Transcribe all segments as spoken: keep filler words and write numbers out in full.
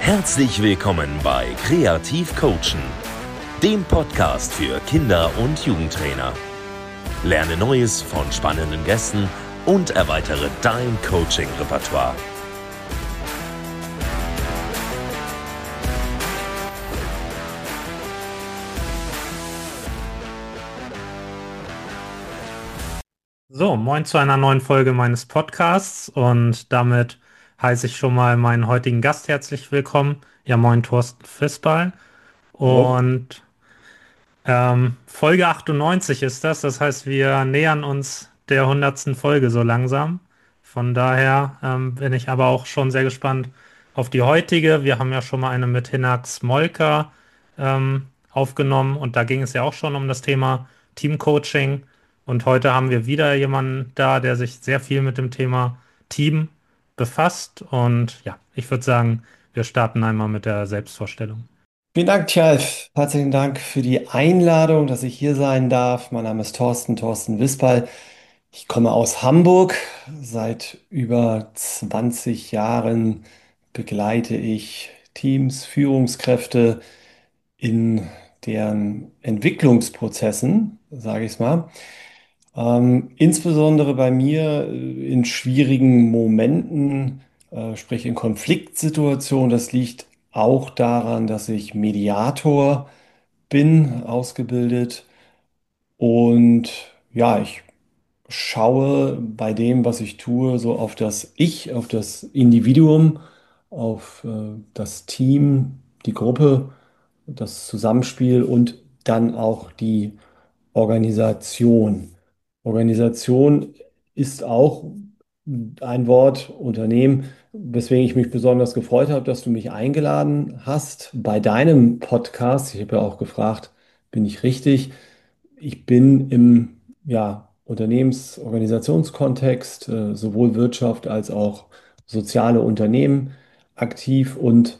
Herzlich willkommen bei Kreativ Coachen, dem Podcast für Kinder- und Jugendtrainer. Lerne Neues von spannenden Gästen und erweitere dein Coaching-Repertoire. So, moin zu einer neuen Folge meines Podcasts und damit heiße ich schon mal meinen heutigen Gast herzlich willkommen. Ja, moin Thorsten Fisbal. Hallo. Und ähm, Folge achtundneunzig ist das, das heißt, wir nähern uns der hundertsten Folge so langsam. Von daher ähm, bin ich aber auch schon sehr gespannt auf die heutige. Wir haben ja schon mal eine mit Hinak Smolka ähm, aufgenommen und da ging es ja auch schon um das Thema Teamcoaching. Und heute haben wir wieder jemanden da, der sich sehr viel mit dem Thema Team befasst. Und ja, ich würde sagen, wir starten einmal mit der Selbstvorstellung. Vielen Dank, Tjalf. Herzlichen Dank für die Einladung, dass ich hier sein darf. Mein Name ist Thorsten, Thorsten Wispal. Ich komme aus Hamburg. Seit über zwanzig Jahren begleite ich Teams, Führungskräfte in deren Entwicklungsprozessen, sage ich es mal. Ähm, insbesondere bei mir äh, in schwierigen Momenten, äh, sprich in Konfliktsituationen. Das liegt auch daran, dass ich Mediator bin, ausgebildet. Und ja, ich schaue bei dem, was ich tue, so auf das Ich, auf das Individuum, auf äh, das Team, die Gruppe, das Zusammenspiel und dann auch die Organisation. Organisation ist auch ein Wort, Unternehmen, weswegen ich mich besonders gefreut habe, dass du mich eingeladen hast bei deinem Podcast. Ich habe ja auch gefragt, bin ich richtig? Ich bin im ja, Unternehmens-Organisationskontext, äh, sowohl Wirtschaft als auch soziale Unternehmen aktiv und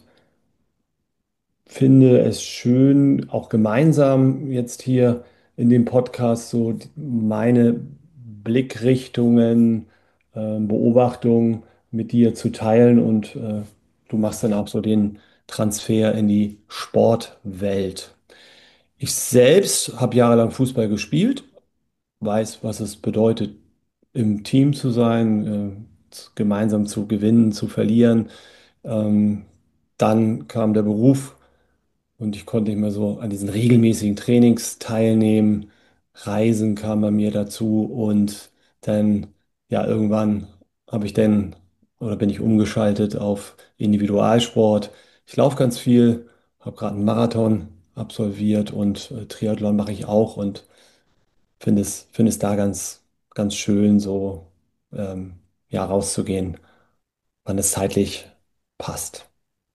finde es schön, auch gemeinsam jetzt hier in dem Podcast so meine Blickrichtungen, äh, Beobachtungen mit dir zu teilen und äh, du machst dann auch so den Transfer in die Sportwelt. Ich selbst habe jahrelang Fußball gespielt, weiß, was es bedeutet, im Team zu sein, äh, gemeinsam zu gewinnen, zu verlieren. Ähm, Dann kam der Beruf und ich konnte nicht mehr so an diesen regelmäßigen Trainings teilnehmen. Reisen kam bei mir dazu und dann, ja, irgendwann habe ich dann oder bin ich umgeschaltet auf Individualsport. Ich laufe ganz viel, habe gerade einen Marathon absolviert und äh, Triathlon mache ich auch und finde es, finde es da ganz, ganz schön, so ähm, ja, rauszugehen, wann es zeitlich passt.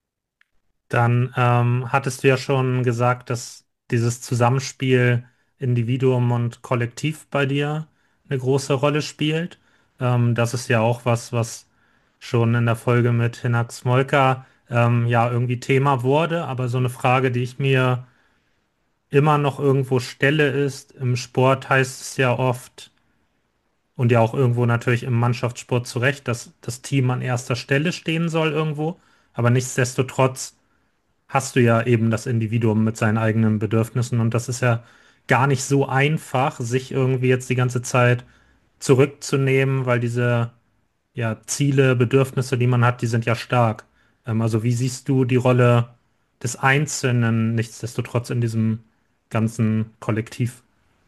Dann ähm, hattest du ja schon gesagt, dass dieses Zusammenspiel Individuum und Kollektiv bei dir eine große Rolle spielt. Ähm, das ist ja auch was, was schon in der Folge mit Hinak Smolka ähm, ja irgendwie Thema wurde. Aber so eine Frage, die ich mir immer noch irgendwo stelle, ist, im Sport heißt es ja oft und ja auch irgendwo natürlich im Mannschaftssport zu Recht, dass das Team an erster Stelle stehen soll irgendwo. Aber nichtsdestotrotz hast du ja eben das Individuum mit seinen eigenen Bedürfnissen und das ist ja gar nicht so einfach, sich irgendwie jetzt die ganze Zeit zurückzunehmen, weil diese ja Ziele, Bedürfnisse, die man hat, die sind ja stark. Ähm, also wie siehst du die Rolle des Einzelnen nichtsdestotrotz in diesem ganzen Kollektiv?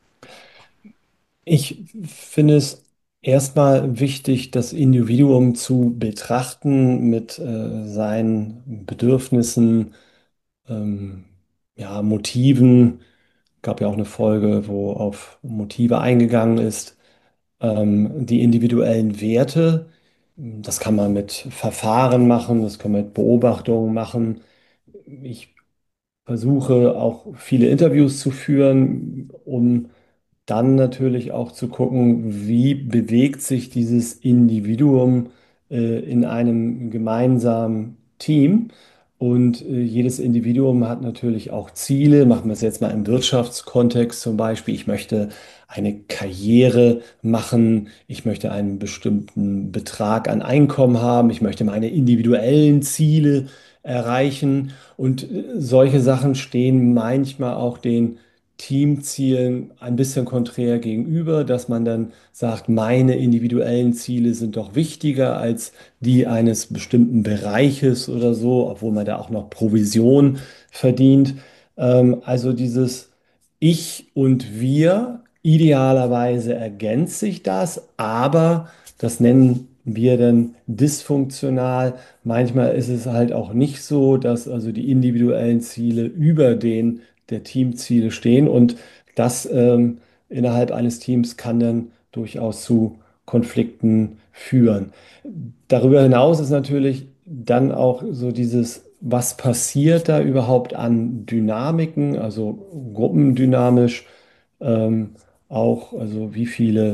Ich finde es erstmal wichtig, das Individuum zu betrachten mit äh, seinen Bedürfnissen, ähm, ja, Motiven. Gab ja auch eine Folge, wo auf Motive eingegangen ist. Ähm, die individuellen Werte, das kann man mit Verfahren machen, das kann man mit Beobachtungen machen. Ich versuche auch viele Interviews zu führen, um dann natürlich auch zu gucken, wie bewegt sich dieses Individuum äh, in einem gemeinsamen Team. Und äh, jedes Individuum hat natürlich auch Ziele. Machen wir es jetzt mal im Wirtschaftskontext zum Beispiel. Ich möchte eine Karriere machen. Ich möchte einen bestimmten Betrag an Einkommen haben. Ich möchte meine individuellen Ziele erreichen. Und äh, solche Sachen stehen manchmal auch den Teamzielen ein bisschen konträr gegenüber, dass man dann sagt, meine individuellen Ziele sind doch wichtiger als die eines bestimmten Bereiches oder so, obwohl man da auch noch Provision verdient. Ähm, also dieses Ich und Wir, idealerweise ergänzt sich das, aber das nennen wir dann dysfunktional. Manchmal ist es halt auch nicht so, dass also die individuellen Ziele über den der Teamziele stehen und das ähm, innerhalb eines Teams kann dann durchaus zu Konflikten führen. Darüber hinaus ist natürlich dann auch so dieses, was passiert da überhaupt an Dynamiken, also gruppendynamisch, ähm, auch, also wie viele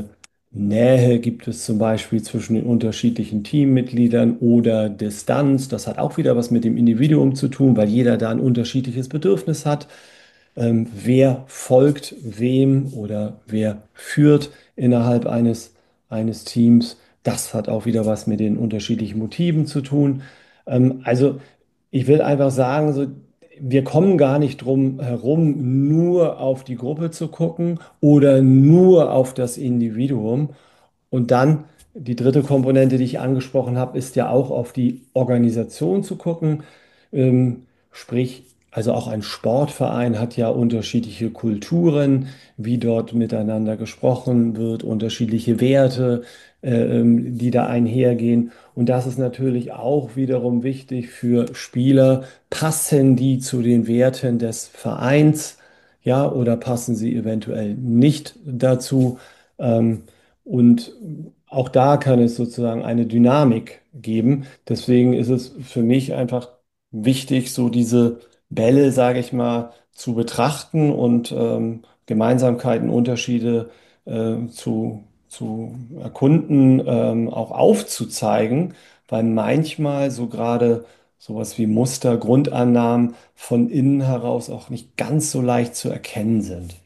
Nähe gibt es zum Beispiel zwischen den unterschiedlichen Teammitgliedern oder Distanz. Das hat auch wieder was mit dem Individuum zu tun, weil jeder da ein unterschiedliches Bedürfnis hat. Ähm, wer folgt wem oder wer führt innerhalb eines, eines Teams. Das hat auch wieder was mit den unterschiedlichen Motiven zu tun. Ähm, also ich will einfach sagen, so, wir kommen gar nicht drum herum, nur auf die Gruppe zu gucken oder nur auf das Individuum. Und dann die dritte Komponente, die ich angesprochen habe, ist ja auch auf die Organisation zu gucken. Ähm, sprich, also auch ein Sportverein hat ja unterschiedliche Kulturen, wie dort miteinander gesprochen wird, unterschiedliche Werte, äh, ähm, die da einhergehen. Und das ist natürlich auch wiederum wichtig für Spieler. Passen die zu den Werten des Vereins, ja, oder passen sie eventuell nicht dazu? Ähm, und auch da kann es sozusagen eine Dynamik geben. Deswegen ist es für mich einfach wichtig, so diese Bälle, sage ich mal, zu betrachten und ähm, Gemeinsamkeiten, Unterschiede äh, zu, zu erkunden, ähm, auch aufzuzeigen, weil manchmal so gerade sowas wie Muster, Grundannahmen von innen heraus auch nicht ganz so leicht zu erkennen sind.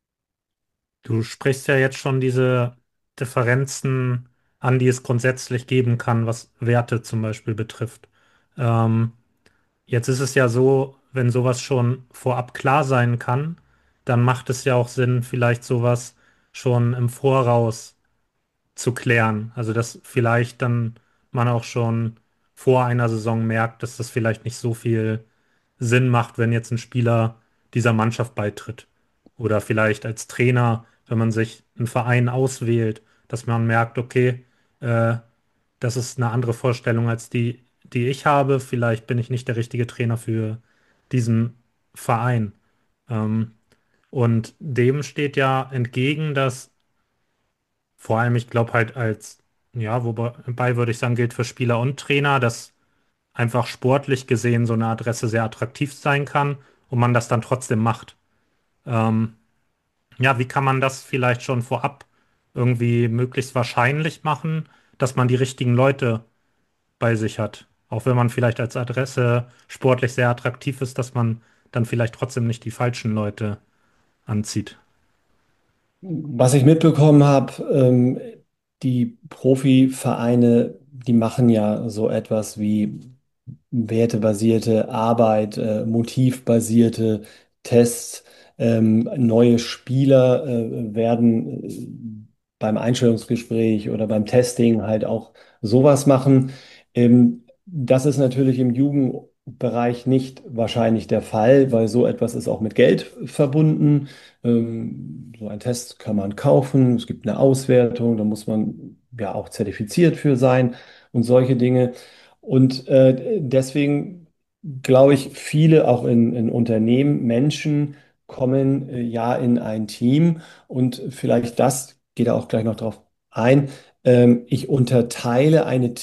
Du sprichst ja jetzt schon diese Differenzen an, die es grundsätzlich geben kann, was Werte zum Beispiel betrifft. Ähm, Jetzt ist es ja so, wenn sowas schon vorab klar sein kann, dann macht es ja auch Sinn, vielleicht sowas schon im Voraus zu klären. Also dass vielleicht dann man auch schon vor einer Saison merkt, dass das vielleicht nicht so viel Sinn macht, wenn jetzt ein Spieler dieser Mannschaft beitritt. Oder vielleicht als Trainer, wenn man sich einen Verein auswählt, dass man merkt, okay, äh, das ist eine andere Vorstellung als die, die ich habe. Vielleicht bin ich nicht der richtige Trainer für diesen Verein. Ähm, und dem steht ja entgegen, dass vor allem, ich glaube halt als, ja, wobei würde ich sagen, gilt für Spieler und Trainer, dass einfach sportlich gesehen so eine Adresse sehr attraktiv sein kann und man das dann trotzdem macht. Ähm, ja, wie kann man das vielleicht schon vorab irgendwie möglichst wahrscheinlich machen, dass man die richtigen Leute bei sich hat? Auch wenn man vielleicht als Adresse sportlich sehr attraktiv ist, dass man dann vielleicht trotzdem nicht die falschen Leute anzieht. Was ich mitbekommen habe, ähm, die Profivereine, die machen ja so etwas wie wertebasierte Arbeit, äh, motivbasierte Tests. Ähm, neue Spieler äh, werden äh, beim Einstellungsgespräch oder beim Testing halt auch sowas machen. Ähm, das ist natürlich im Jugendbereich nicht wahrscheinlich der Fall, weil so etwas ist auch mit Geld verbunden. Ähm, so ein Test kann man kaufen, es gibt eine Auswertung, da muss man ja auch zertifiziert für sein und solche Dinge. Und äh, deswegen glaube ich, viele auch in, in Unternehmen, Menschen kommen äh, ja in ein Team und vielleicht das, geht er auch gleich noch drauf ein, ähm, ich unterteile eine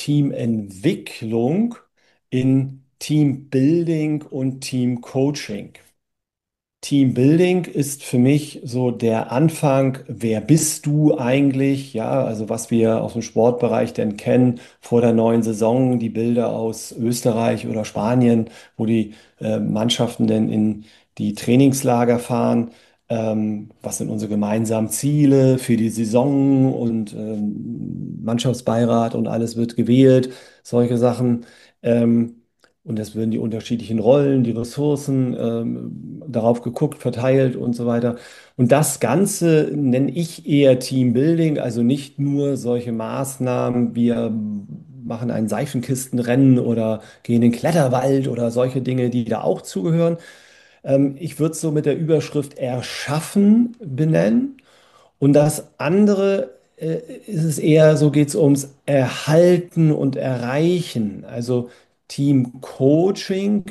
Teamentwicklung in Teambuilding und Teamcoaching. Teambuilding ist für mich so der Anfang. Wer bist du eigentlich? Ja, also was wir aus dem Sportbereich denn kennen vor der neuen Saison, die Bilder aus Österreich oder Spanien, wo die äh, Mannschaften denn in die Trainingslager fahren. Ähm, was sind unsere gemeinsamen Ziele für die Saison und ähm, Mannschaftsbeirat und alles wird gewählt, solche Sachen. Ähm, und es werden die unterschiedlichen Rollen, die Ressourcen ähm, darauf geguckt, verteilt und so weiter. Und das Ganze nenne ich eher Teambuilding, also nicht nur solche Maßnahmen, wir machen ein Seifenkistenrennen oder gehen in den Kletterwald oder solche Dinge, die da auch zugehören. Ähm, ich würde es so mit der Überschrift Erschaffen benennen. Und das andere äh, ist es eher, so geht es ums Erhalten und Erreichen. Also Team Coaching,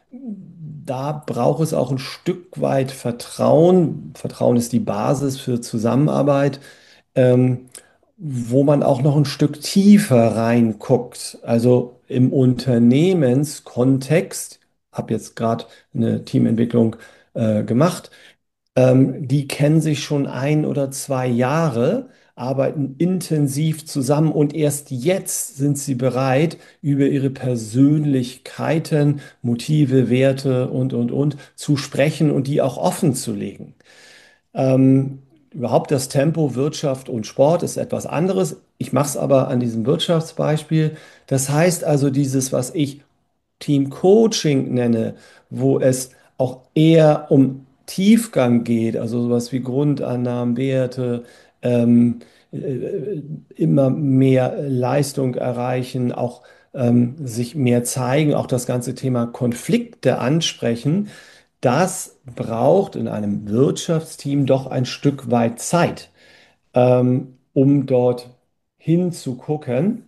da braucht es auch ein Stück weit Vertrauen. Vertrauen ist die Basis für Zusammenarbeit, ähm, wo man auch noch ein Stück tiefer reinguckt. Also im Unternehmenskontext, habe jetzt gerade eine Teamentwicklung äh, gemacht. Ähm, die kennen sich schon ein oder zwei Jahre, arbeiten intensiv zusammen und erst jetzt sind sie bereit, über ihre Persönlichkeiten, Motive, Werte und, und, und zu sprechen und die auch offen zu legen. Ähm, Überhaupt das Tempo Wirtschaft und Sport ist etwas anderes. Ich mache es aber an diesem Wirtschaftsbeispiel. Das heißt also, dieses, was ich Team Coaching nenne, wo es auch eher um Tiefgang geht, also sowas wie Grundannahmen, Werte, ähm, äh, immer mehr Leistung erreichen, auch ähm, sich mehr zeigen, auch das ganze Thema Konflikte ansprechen, das braucht in einem Wirtschaftsteam doch ein Stück weit Zeit, ähm, um dort hinzugucken.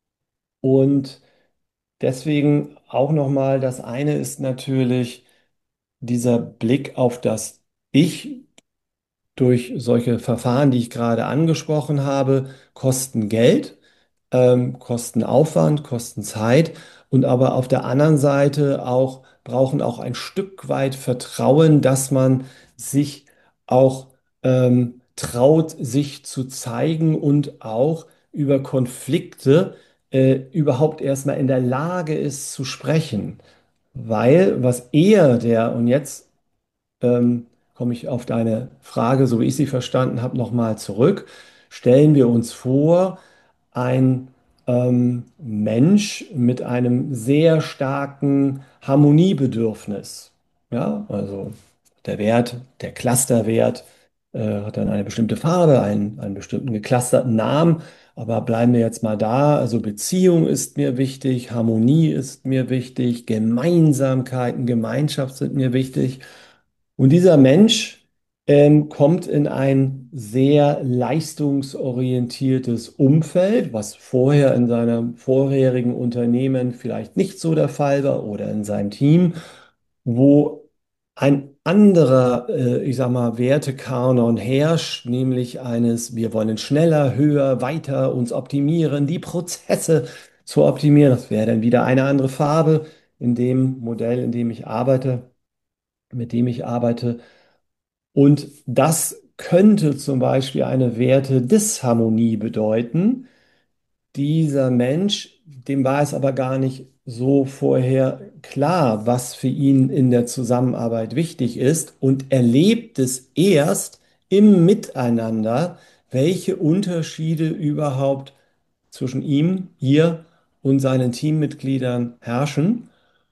Und deswegen auch nochmal, das eine ist natürlich dieser Blick auf das Ich durch solche Verfahren, die ich gerade angesprochen habe, kosten Geld, ähm, kosten Aufwand, kosten Zeit und aber auf der anderen Seite auch brauchen auch ein Stück weit Vertrauen, dass man sich auch ähm, traut, sich zu zeigen und auch über Konflikte äh, überhaupt erstmal in der Lage ist zu sprechen. Weil was eher der, und jetzt ähm, komme ich auf deine Frage, so wie ich sie verstanden habe, nochmal zurück. Stellen wir uns vor, ein ähm, Mensch mit einem sehr starken Harmoniebedürfnis. Ja, also der Wert, der Clusterwert, äh, hat dann eine bestimmte Farbe, einen, einen bestimmten geclusterten Namen. Aber bleiben wir jetzt mal da. Also Beziehung ist mir wichtig, Harmonie ist mir wichtig, Gemeinsamkeiten, Gemeinschaft sind mir wichtig. Und dieser Mensch ähm, kommt in ein sehr leistungsorientiertes Umfeld, was vorher in seinem vorherigen Unternehmen vielleicht nicht so der Fall war oder in seinem Team, wo ein anderer, äh, ich sag mal, Wertekanon herrscht, nämlich eines, wir wollen schneller, höher, weiter uns optimieren, die Prozesse zu optimieren. Das wäre dann wieder eine andere Farbe in dem Modell, in dem ich arbeite, mit dem ich arbeite. Und das könnte zum Beispiel eine Wertedisharmonie bedeuten. Dieser Mensch, dem war es aber gar nicht so vorher klar, was für ihn in der Zusammenarbeit wichtig ist und erlebt es erst im Miteinander, welche Unterschiede überhaupt zwischen ihm, ihr und seinen Teammitgliedern herrschen.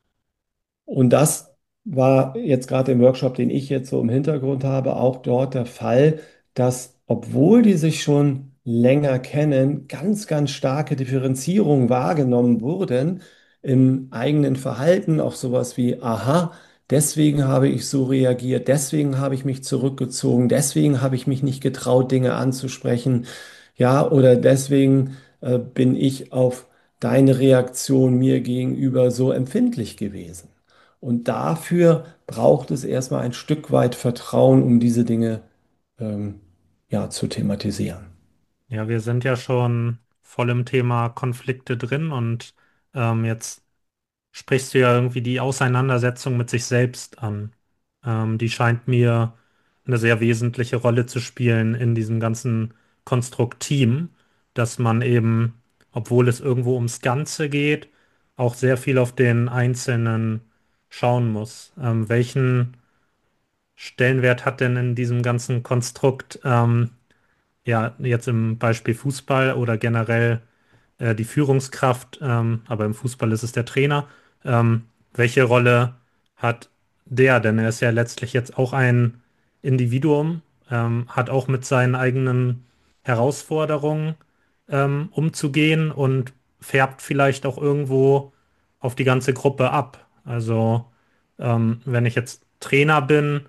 Und das war jetzt gerade im Workshop, den ich jetzt so im Hintergrund habe, auch dort der Fall, dass obwohl die sich schon länger kennen, ganz, ganz starke Differenzierungen wahrgenommen wurden im eigenen Verhalten, auch sowas wie, aha, deswegen habe ich so reagiert, deswegen habe ich mich zurückgezogen, deswegen habe ich mich nicht getraut, Dinge anzusprechen, ja, oder deswegen äh, bin ich auf deine Reaktion mir gegenüber so empfindlich gewesen. Und dafür braucht es erstmal ein Stück weit Vertrauen, um diese Dinge ähm, ja, zu thematisieren. Ja, wir sind ja schon voll im Thema Konflikte drin und ähm, jetzt sprichst du ja irgendwie die Auseinandersetzung mit sich selbst an. Ähm, die scheint mir eine sehr wesentliche Rolle zu spielen in diesem ganzen Konstrukt Team, dass man eben, obwohl es irgendwo ums Ganze geht, auch sehr viel auf den Einzelnen schauen muss. Ähm, welchen Stellenwert hat denn in diesem ganzen Konstrukt, ähm, ja, jetzt im Beispiel Fußball oder generell äh, die Führungskraft, ähm, aber im Fußball ist es der Trainer. Ähm, welche Rolle hat der? Denn er ist ja letztlich jetzt auch ein Individuum, ähm, hat auch mit seinen eigenen Herausforderungen ähm, umzugehen und färbt vielleicht auch irgendwo auf die ganze Gruppe ab. Also ähm, wenn ich jetzt Trainer bin,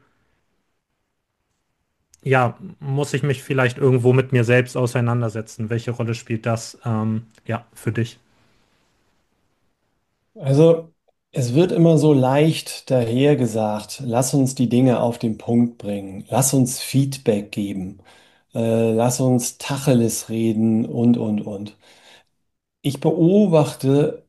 ja, muss ich mich vielleicht irgendwo mit mir selbst auseinandersetzen. Welche Rolle spielt das, ähm, ja, für dich? Also, es wird immer so leicht dahergesagt, lass uns die Dinge auf den Punkt bringen, lass uns Feedback geben, äh, lass uns Tacheles reden und, und, und. Ich beobachte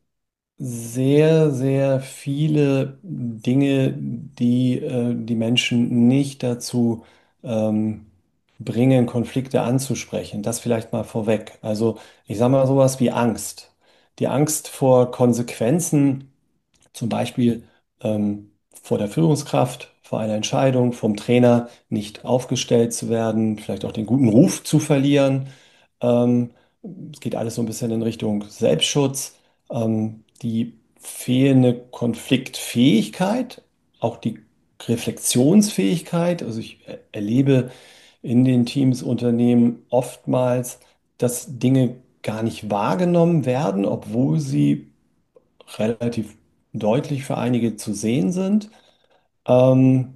sehr, sehr viele Dinge, die äh, die Menschen nicht dazu ähm, bringen, Konflikte anzusprechen. Das vielleicht mal vorweg. Also ich sage mal sowas wie Angst. Die Angst vor Konsequenzen, zum Beispiel ähm, vor der Führungskraft, vor einer Entscheidung, vom Trainer nicht aufgestellt zu werden, vielleicht auch den guten Ruf zu verlieren. Ähm, Es geht alles so ein bisschen in Richtung Selbstschutz. Ähm, die fehlende Konfliktfähigkeit, auch die Reflexionsfähigkeit. Also ich er- erlebe in den Teams, Unternehmen oftmals, dass Dinge gar nicht wahrgenommen werden, obwohl sie relativ deutlich für einige zu sehen sind. Ähm,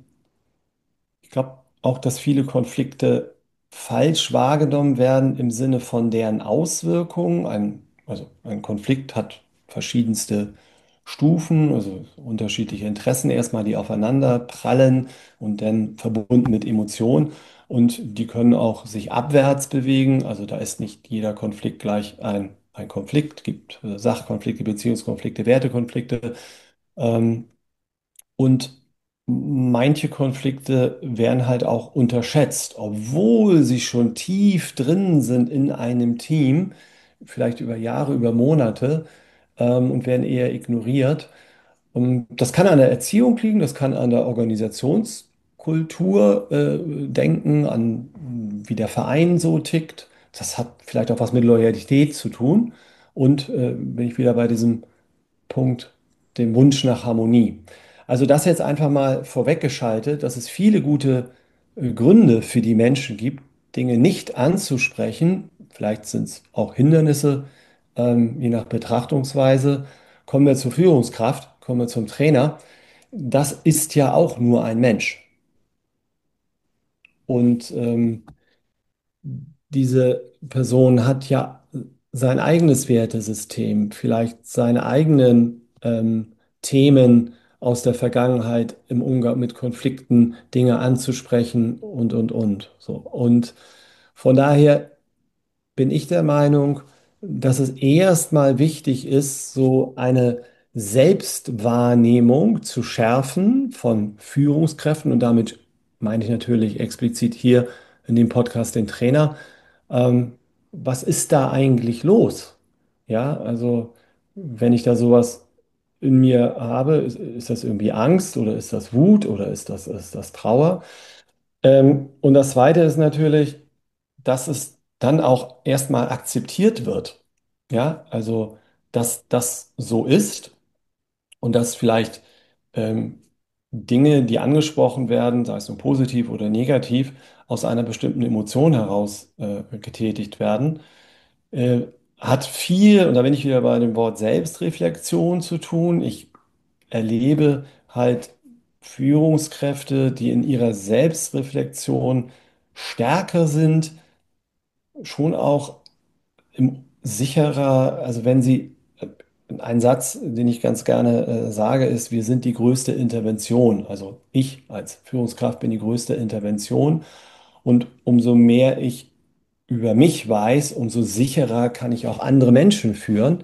Ich glaube auch, dass viele Konflikte falsch wahrgenommen werden im Sinne von deren Auswirkungen. Ein, also ein Konflikt hat verschiedenste Stufen, also unterschiedliche Interessen erstmal, die aufeinander prallen und dann verbunden mit Emotionen. Und die können auch sich abwärts bewegen. Also da ist nicht jeder Konflikt gleich ein, ein Konflikt. Es gibt äh, Sachkonflikte, Beziehungskonflikte, Wertekonflikte. Ähm, und manche Konflikte werden halt auch unterschätzt, obwohl sie schon tief drin sind in einem Team, vielleicht über Jahre, über Monate, ähm, und werden eher ignoriert. Und das kann an der Erziehung liegen, das kann an der Organisationskultur, äh, denken, an wie der Verein so tickt. Das hat vielleicht auch was mit Loyalität zu tun. Und äh, bin ich wieder bei diesem Punkt, dem Wunsch nach Harmonie. Also das jetzt einfach mal vorweggeschaltet, dass es viele gute äh, Gründe für die Menschen gibt, Dinge nicht anzusprechen. Vielleicht sind es auch Hindernisse, ähm, je nach Betrachtungsweise. Kommen wir zur Führungskraft, kommen wir zum Trainer. Das ist ja auch nur ein Mensch. Und ähm, diese Person hat ja sein eigenes Wertesystem, vielleicht seine eigenen ähm, Themen aus der Vergangenheit im Umgang mit Konflikten, Dinge anzusprechen und, und, und. So. Und von daher bin ich der Meinung, dass es erstmal wichtig ist, so eine Selbstwahrnehmung zu schärfen von Führungskräften. Und damit meine ich natürlich explizit hier in dem Podcast den Trainer. Ähm, Was ist da eigentlich los? Ja, also wenn ich da sowas in mir habe, ist, ist das irgendwie Angst oder ist das Wut oder ist das, ist das Trauer? Ähm, und das Zweite ist natürlich, dass es dann auch erstmal akzeptiert wird. Ja, also, dass das so ist und dass vielleicht ähm, Dinge, die angesprochen werden, sei es nun positiv oder negativ, aus einer bestimmten Emotion heraus äh, getätigt werden, äh, hat viel, und da bin ich wieder bei dem Wort Selbstreflexion zu tun. Ich erlebe halt Führungskräfte, die in ihrer Selbstreflexion stärker sind, schon auch im sicherer, also wenn sie, ein Satz, den ich ganz gerne äh, sage, ist, wir sind die größte Intervention. Also ich als Führungskraft bin die größte Intervention. Und umso mehr ich über mich weiß, umso sicherer kann ich auch andere Menschen führen.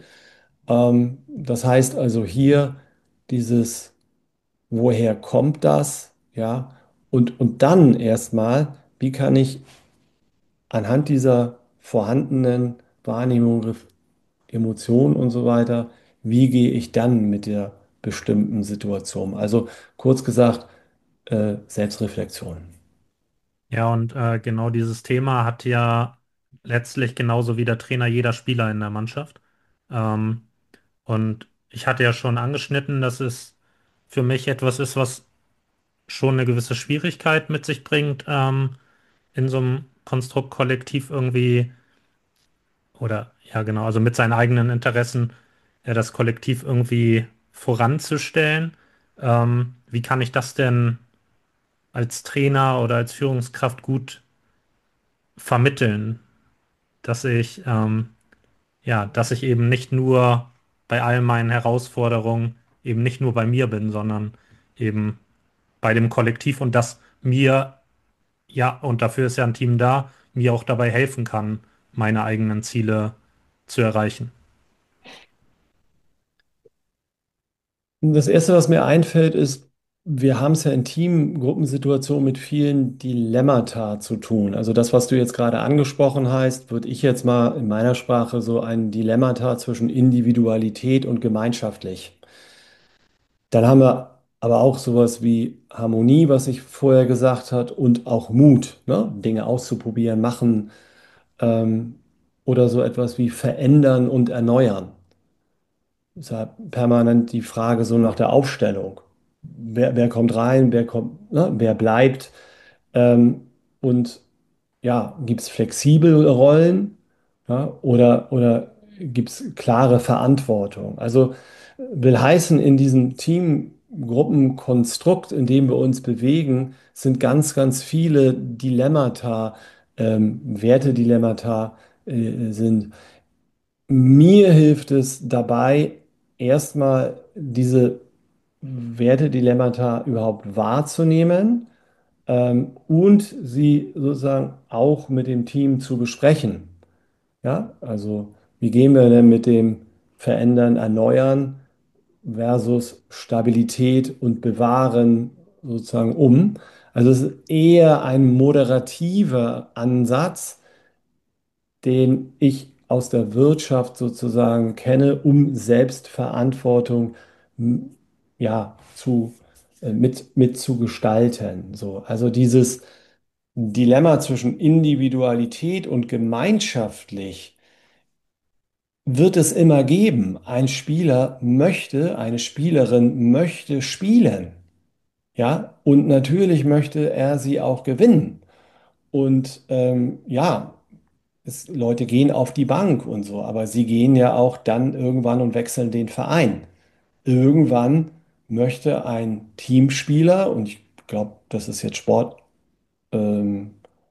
Ähm, das heißt also hier dieses, woher kommt das? ja, und, und dann erstmal, wie kann ich anhand dieser vorhandenen Wahrnehmung, Ref- Emotionen und so weiter, wie gehe ich dann mit der bestimmten Situation? Also kurz gesagt, äh, Selbstreflexion. Ja, und äh, genau dieses Thema hat ja letztlich genauso wie der Trainer jeder Spieler in der Mannschaft. Ähm, und ich hatte ja schon angeschnitten, dass es für mich etwas ist, was schon eine gewisse Schwierigkeit mit sich bringt, ähm, in so einem Konstrukt kollektiv irgendwie, oder ja genau, also mit seinen eigenen Interessen, äh, das Kollektiv irgendwie voranzustellen. Ähm, wie kann ich das denn als Trainer oder als Führungskraft gut vermitteln, dass ich, ähm, ja, dass ich eben nicht nur bei all meinen Herausforderungen eben nicht nur bei mir bin, sondern eben bei dem Kollektiv und das mir, ja, und dafür ist ja ein Team da, mir auch dabei helfen kann, meine eigenen Ziele zu erreichen. Das Erste, was mir einfällt, ist, wir haben es ja in Teamgruppensituationen mit vielen Dilemmata zu tun. Also das, was du jetzt gerade angesprochen hast, würde ich jetzt mal in meiner Sprache so ein Dilemmata zwischen Individualität und gemeinschaftlich. Dann haben wir aber auch sowas wie Harmonie, was ich vorher gesagt hat, und auch Mut, ne? Dinge auszuprobieren, machen, ähm, oder so etwas wie verändern und erneuern. Ist ja permanent die Frage so nach der Aufstellung. Wer, wer kommt rein, wer kommt, ne, wer bleibt? Ähm, und ja, gibt es flexible Rollen, ja, oder, oder gibt es klare Verantwortung? Also will heißen, in diesem Teamgruppenkonstrukt, in dem wir uns bewegen, sind ganz, ganz viele Dilemmata, ähm, Wertedilemmata äh, sind. Mir hilft es dabei, erstmal diese Wertedilemmata überhaupt wahrzunehmen, ähm, und sie sozusagen auch mit dem Team zu besprechen. Ja, also wie gehen wir denn mit dem Verändern, Erneuern versus Stabilität und Bewahren sozusagen um? Also es ist eher ein moderativer Ansatz, den ich aus der Wirtschaft sozusagen kenne, um Selbstverantwortung m, ja, zu, äh, mit, mit zu gestalten. So, also dieses Dilemma zwischen Individualität und gemeinschaftlich wird es immer geben. Ein Spieler möchte, eine Spielerin möchte spielen. Ja, und natürlich möchte er sie auch gewinnen. Und ähm, ja, es, Leute gehen auf die Bank und so, aber sie gehen ja auch dann irgendwann und wechseln den Verein. Irgendwann möchte ein Teamspieler, und ich glaube, das ist jetzt Sport, ähm,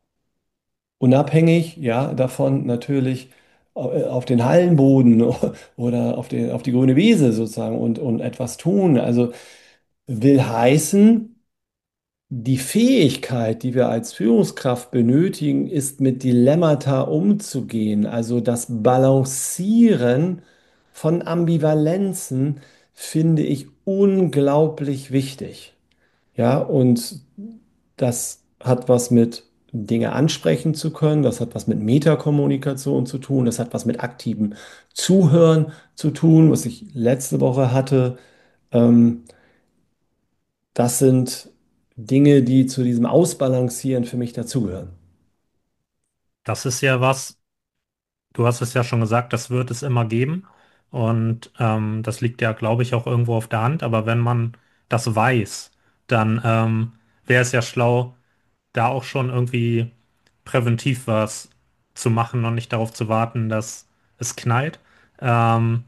unabhängig, ja, davon natürlich au- äh, auf den Hallenboden oder auf den, auf die grüne Wiese sozusagen und, und etwas tun. Also will heißen, die Fähigkeit, die wir als Führungskraft benötigen, ist mit Dilemmata umzugehen. Also das Balancieren von Ambivalenzen finde ich unglaublich wichtig. Ja, und das hat was mit Dinge ansprechen zu können, das hat was mit Metakommunikation zu tun, das hat was mit aktivem Zuhören zu tun, was ich letzte Woche hatte. Ähm, Das sind Dinge, die zu diesem Ausbalancieren für mich dazugehören. Das ist ja was, du hast es ja schon gesagt, das wird es immer geben. Und ähm, das liegt ja, glaube ich, auch irgendwo auf der Hand. Aber wenn man das weiß, dann ähm, wäre es ja schlau, da auch schon irgendwie präventiv was zu machen und nicht darauf zu warten, dass es knallt. Ähm,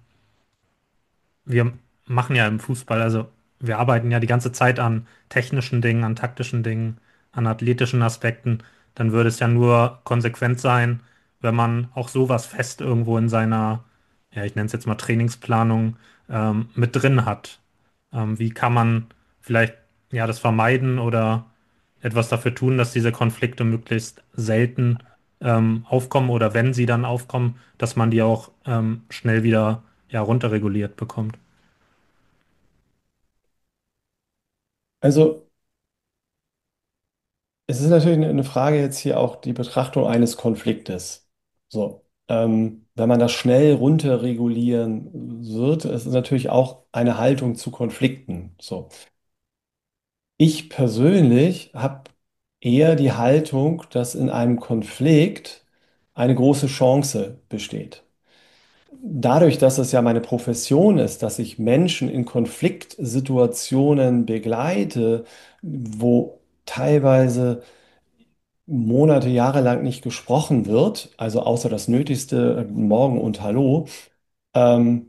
wir machen ja im Fußball, also wir arbeiten ja die ganze Zeit an technischen Dingen, an taktischen Dingen, an athletischen Aspekten. Dann würde es ja nur konsequent sein, wenn man auch sowas fest irgendwo in seiner, ja, ich nenne es jetzt mal Trainingsplanung, ähm, mit drin hat. Ähm, wie kann man vielleicht ja das vermeiden oder etwas dafür tun, dass diese Konflikte möglichst selten ähm, aufkommen oder wenn sie dann aufkommen, dass man die auch ähm, schnell wieder ja, runterreguliert bekommt. Also es ist natürlich eine eine Frage jetzt hier auch die Betrachtung eines Konfliktes. So, ähm, wenn man das schnell runterregulieren wird, es ist natürlich auch eine Haltung zu Konflikten. So, ich persönlich habe eher die Haltung, dass in einem Konflikt eine große Chance besteht. Dadurch, dass es ja meine Profession ist, dass ich Menschen in Konfliktsituationen begleite, wo teilweise Monate, Jahre lang nicht gesprochen wird, also außer das Nötigste, äh, Morgen und Hallo, ähm,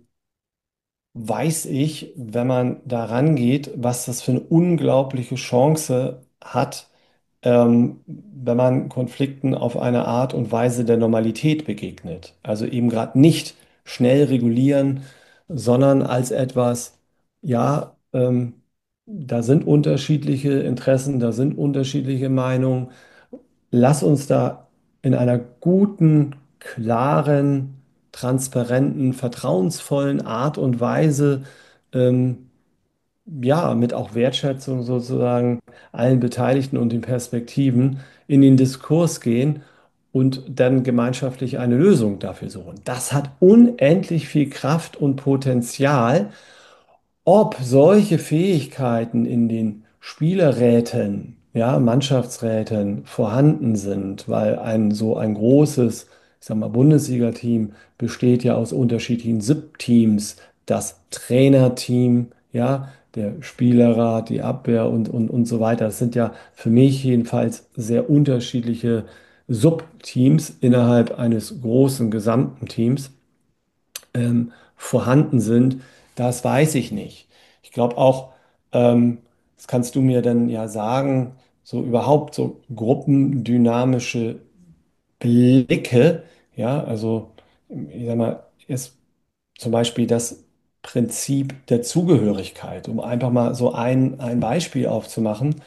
weiß ich, wenn man da rangeht, was das für eine unglaubliche Chance hat, ähm, wenn man Konflikten auf eine Art und Weise der Normalität begegnet. Also eben gerade nicht schnell regulieren, sondern als etwas, ja, ähm, da sind unterschiedliche Interessen, da sind unterschiedliche Meinungen. Lass uns da in einer guten, klaren, transparenten, vertrauensvollen Art und Weise, ähm, ja, mit auch Wertschätzung sozusagen allen Beteiligten und den Perspektiven in den Diskurs gehen und dann gemeinschaftlich eine Lösung dafür suchen. Das hat unendlich viel Kraft und Potenzial. Ob solche Fähigkeiten in den Spielerräten, ja, Mannschaftsräten vorhanden sind, weil ein so ein großes, ich sag mal, Bundesliga-Team besteht ja aus unterschiedlichen Sub-Teams, das Trainerteam, ja, der Spielerrat, die Abwehr und, und, und so weiter. Das sind ja für mich jedenfalls sehr unterschiedliche Subteams innerhalb eines großen gesamten Teams ähm, vorhanden sind, das weiß ich nicht. Ich glaube auch, ähm, das kannst du mir dann ja sagen, so überhaupt so gruppendynamische Blicke, ja, also ich sag mal, ist zum Beispiel das Prinzip der Zugehörigkeit, um einfach mal so ein, ein Beispiel aufzumachen.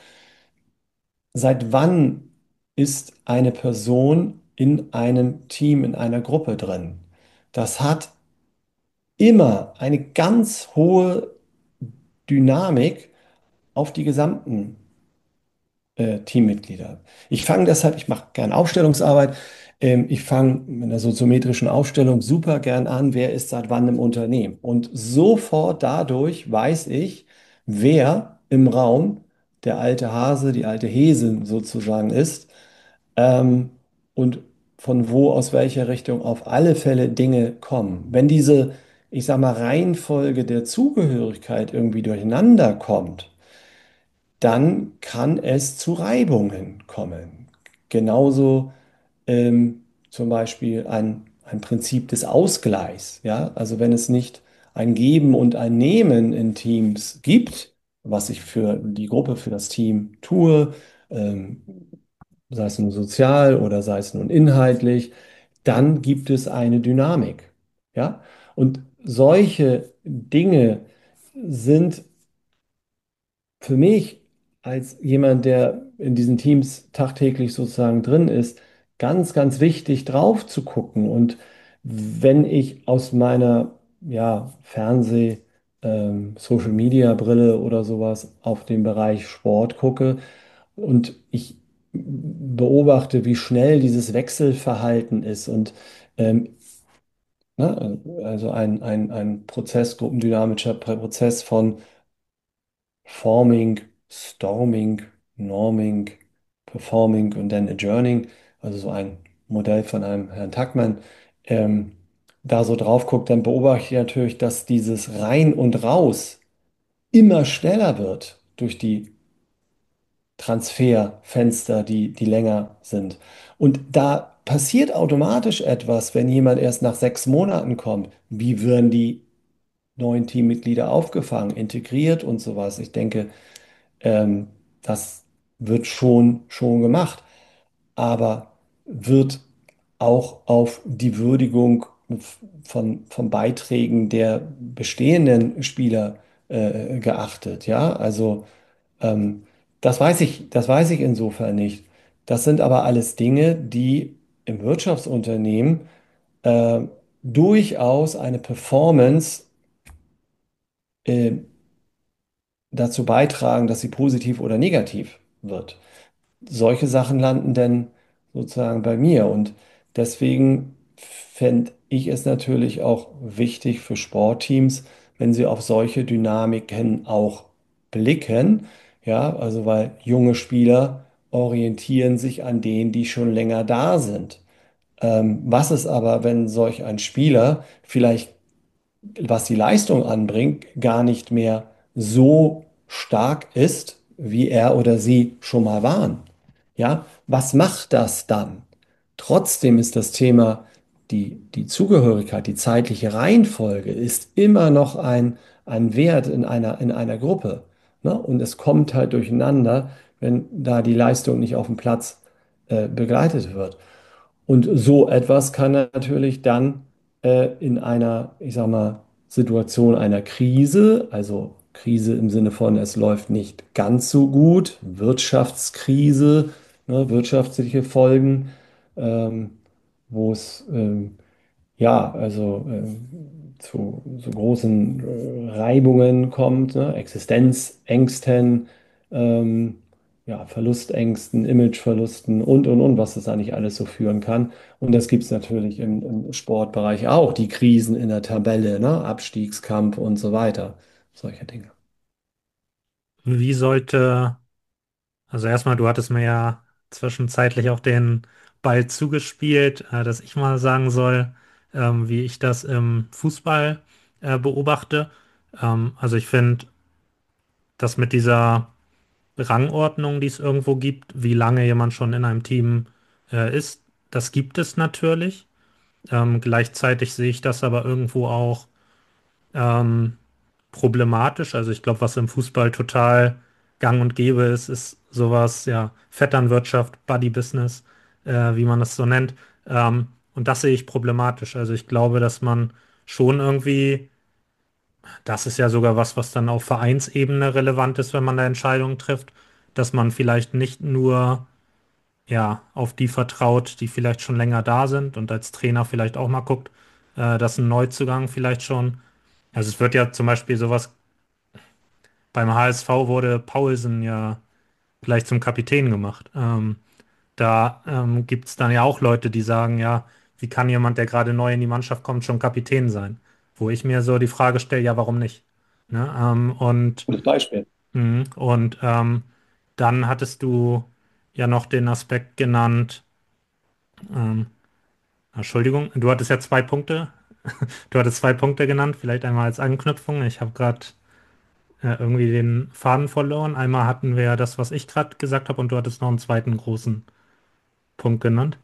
Seit wann ist eine Person in einem Team, in einer Gruppe drin? Das hat immer eine ganz hohe Dynamik auf die gesamten äh, Teammitglieder. Ich fange deshalb, ich mache gerne Aufstellungsarbeit, ähm, ich fange mit einer soziometrischen Aufstellung super gern an, wer ist seit wann im Unternehmen. Und sofort dadurch weiß ich, wer im Raum der alte Hase, die alte Häsin sozusagen ist, ähm, und von wo, aus welcher Richtung auf alle Fälle Dinge kommen. Wenn diese, ich sag mal, Reihenfolge der Zugehörigkeit irgendwie durcheinander kommt, dann kann es zu Reibungen kommen. Genauso ähm, zum Beispiel ein, ein Prinzip des Ausgleichs. Ja? Also wenn es nicht ein Geben und ein Nehmen in Teams gibt, was ich für die Gruppe, für das Team tue, ähm, sei es nun sozial oder sei es nun inhaltlich, dann gibt es eine Dynamik. Ja? Und solche Dinge sind für mich als jemand, der in diesen Teams tagtäglich sozusagen drin ist, ganz, ganz wichtig drauf zu gucken. Und wenn ich aus meiner ja, Fernseh-, ähm, Social-Media-Brille oder sowas auf den Bereich Sport gucke und ich beobachte, wie schnell dieses Wechselverhalten ist und ähm, ne, also ein, ein, ein Prozess, gruppendynamischer Prozess von Forming, Storming, Norming, Performing und dann Adjourning, also so ein Modell von einem Herrn Tuckman, ähm, da so drauf guckt, dann beobachte ich natürlich, dass dieses Rein und Raus immer schneller wird durch die Transferfenster, die, die länger sind. Und da passiert automatisch etwas, wenn jemand erst nach sechs Monaten kommt. Wie werden die neuen Teammitglieder aufgefangen, integriert und sowas? Ich denke, ähm, das wird schon, schon gemacht, aber wird auch auf die Würdigung von, von Beiträgen der bestehenden Spieler äh, geachtet. Ja, also ähm, das weiß ich, das weiß ich insofern nicht. Das sind aber alles Dinge, die im Wirtschaftsunternehmen äh, durchaus eine Performance äh, dazu beitragen, dass sie positiv oder negativ wird. solche Sachen landen denn sozusagen bei mir. Und deswegen fände ich es natürlich auch wichtig für Sportteams, wenn sie auf solche Dynamiken auch blicken. Ja, also weil junge Spieler orientieren sich an denen, die schon länger da sind. Ähm, was ist aber, wenn solch ein Spieler vielleicht, was die Leistung anbringt, gar nicht mehr so stark ist, wie er oder sie schon mal waren? Ja, was macht das dann? Trotzdem ist das Thema, die, die Zugehörigkeit, die zeitliche Reihenfolge ist immer noch ein, ein Wert in einer, in einer Gruppe. Ne? Und es kommt halt durcheinander, wenn da die Leistung nicht auf dem Platz äh, begleitet wird. Und so etwas kann natürlich dann äh, in einer, ich sag mal, Situation einer Krise, also Krise im Sinne von, es läuft nicht ganz so gut, Wirtschaftskrise, ne, wirtschaftliche Folgen, ähm, wo es ähm, ja, also ähm, zu so großen äh, Reibungen kommt, ne? Existenzängsten, ähm, ja, Verlustängsten, Imageverlusten und, und, und, was das eigentlich alles so führen kann. Und das gibt es natürlich im, im Sportbereich auch, die Krisen in der Tabelle, ne? Abstiegskampf und so weiter. Solche Dinge. Wie sollte, also erstmal, du hattest mir ja zwischenzeitlich auch den Ball zugespielt, äh, dass ich mal sagen soll, ähm, wie ich das im Fußball äh, beobachte. Ähm, also ich finde, dass mit dieser Rangordnung, die es irgendwo gibt, wie lange jemand schon in einem Team äh, ist, das gibt es natürlich. Ähm, gleichzeitig sehe ich das aber irgendwo auch ähm, problematisch. Also ich glaube, was im Fußball total gang und gäbe ist, ist sowas, ja, Vetternwirtschaft, Buddy-Business, äh, wie man das so nennt. Ähm, und das sehe ich problematisch. Also ich glaube, dass man schon irgendwie, das ist ja sogar was, was dann auf Vereinsebene relevant ist, wenn man da Entscheidungen trifft, dass man vielleicht nicht nur ja, auf die vertraut, die vielleicht schon länger da sind und als Trainer vielleicht auch mal guckt, äh, dass ein Neuzugang vielleicht schon, also es wird ja zum Beispiel sowas, beim H S V wurde Paulsen ja gleich zum Kapitän gemacht. Ähm, da ähm, gibt es dann ja auch Leute, die sagen, ja, wie kann jemand, der gerade neu in die Mannschaft kommt, schon Kapitän sein? Wo ich mir so die Frage stelle, ja, warum nicht? Ne? Ähm, und Gutes Beispiel. mh, und ähm, dann hattest du ja noch den Aspekt genannt, ähm, Entschuldigung, du hattest ja zwei Punkte. Du hattest zwei Punkte genannt, vielleicht einmal als Anknüpfung. Ich habe gerade äh, irgendwie den Faden verloren. Einmal hatten wir ja das, was ich gerade gesagt habe, und du hattest noch einen zweiten großen Punkt genannt.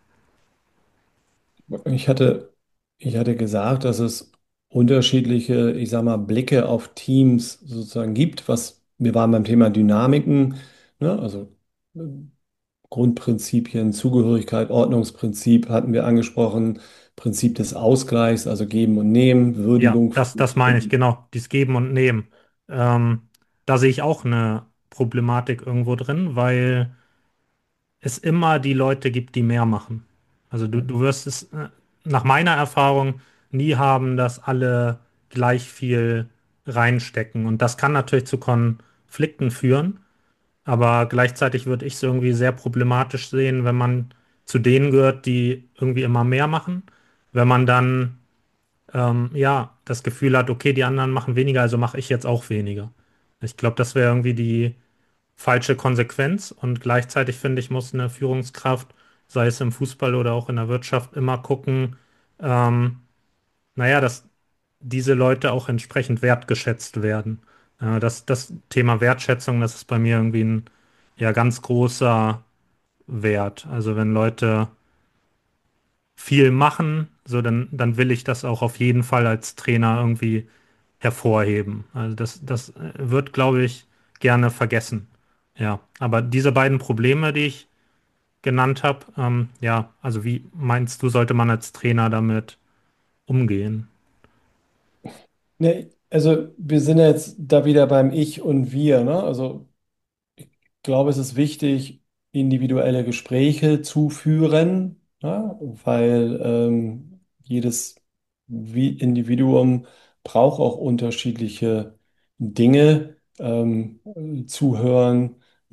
Ich hatte, ich hatte gesagt, dass es unterschiedliche, ich sag mal, Blicke auf Teams sozusagen gibt. Was, wir waren beim Thema Dynamiken, ne? Also äh, Grundprinzipien, Zugehörigkeit, Ordnungsprinzip hatten wir angesprochen, Prinzip des Ausgleichs, also Geben und Nehmen, Ja, Würdigung das, von, das meine ich, genau. Dies Geben und Nehmen. Ähm, da sehe ich auch eine Problematik irgendwo drin, weil es immer die Leute gibt, die mehr machen. Also du, du wirst es äh, nach meiner Erfahrung nie haben, dass alle gleich viel reinstecken. Und das kann natürlich zu Konflikten führen, aber gleichzeitig würde ich es irgendwie sehr problematisch sehen, wenn man zu denen gehört, die irgendwie immer mehr machen. Wenn man dann ähm, ja das Gefühl hat, okay, die anderen machen weniger, also mache ich jetzt auch weniger. Ich glaube, das wäre irgendwie die falsche Konsequenz und gleichzeitig finde ich, muss eine Führungskraft, sei es im Fußball oder auch in der Wirtschaft, immer gucken, ähm, naja, dass diese Leute auch entsprechend wertgeschätzt werden. Äh, das, das Thema Wertschätzung, das ist bei mir irgendwie ein ja ganz großer Wert. Also wenn Leute viel machen, so dann, dann will ich das auch auf jeden Fall als Trainer irgendwie hervorheben. Also das, das äh, wird, glaube ich, gerne vergessen. Ja, aber diese beiden Probleme, die ich genannt habe, ähm, ja, also wie meinst du, sollte man als Trainer damit umgehen? ne, also wir sind ja jetzt da wieder beim Ich und Wir, ne? Also glaube, es ist wichtig, individuelle Gespräche zu führen, ja, weil ähm, jedes Wie- Individuum braucht auch unterschiedliche Dinge. Ähm, zuhören,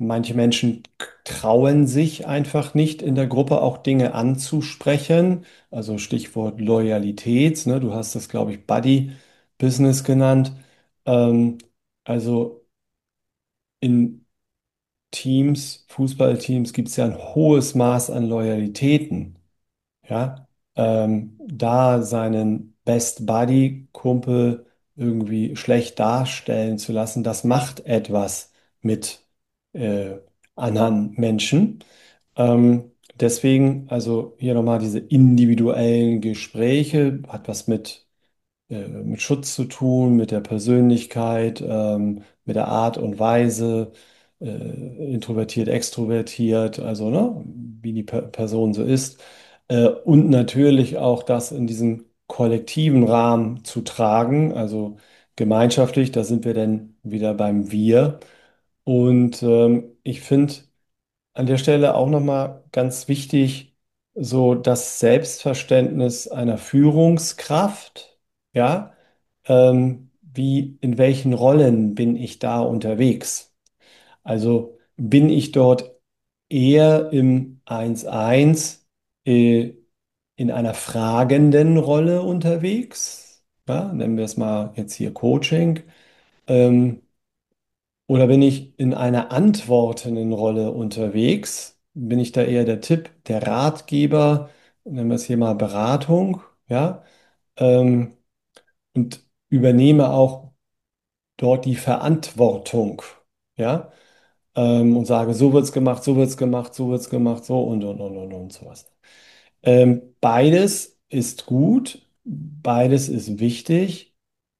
Manche Menschen k- trauen sich einfach nicht in der Gruppe auch Dinge anzusprechen. Also Stichwort Loyalität, ne? Du hast das, glaube ich, Buddy-Business genannt. Ähm, also in Teams, Fußballteams gibt es ja ein hohes Maß an Loyalitäten. Ja, ähm, da seinen Best Buddy-Kumpel irgendwie schlecht darstellen zu lassen, das macht etwas mit äh, anderen Menschen. Ähm, deswegen, also hier nochmal diese individuellen Gespräche, hat was mit äh, mit Schutz zu tun, mit der Persönlichkeit, ähm, mit der Art und Weise, äh, introvertiert, extrovertiert, also ne, wie die per Person so ist. Äh, und natürlich auch das in diesem kollektiven Rahmen zu tragen, also gemeinschaftlich, da sind wir dann wieder beim Wir. Und ähm, ich finde, an der Stelle auch nochmal ganz wichtig, so das Selbstverständnis einer Führungskraft, ja, ähm, wie in welchen Rollen bin ich da unterwegs? Also bin ich dort eher im eins eins äh, in einer fragenden Rolle unterwegs? Ja, nennen wir es mal jetzt hier Coaching. Ähm, oder bin ich in einer antwortenden Rolle unterwegs? Bin ich da eher der Tipp, der Ratgeber, nennen wir es hier mal Beratung, ja, ähm, und übernehme auch dort die Verantwortung, ja, ähm, und sage, so wird's gemacht, so wird's gemacht, so wird's gemacht, so und und und und und sowas. Ähm, beides ist gut, beides ist wichtig.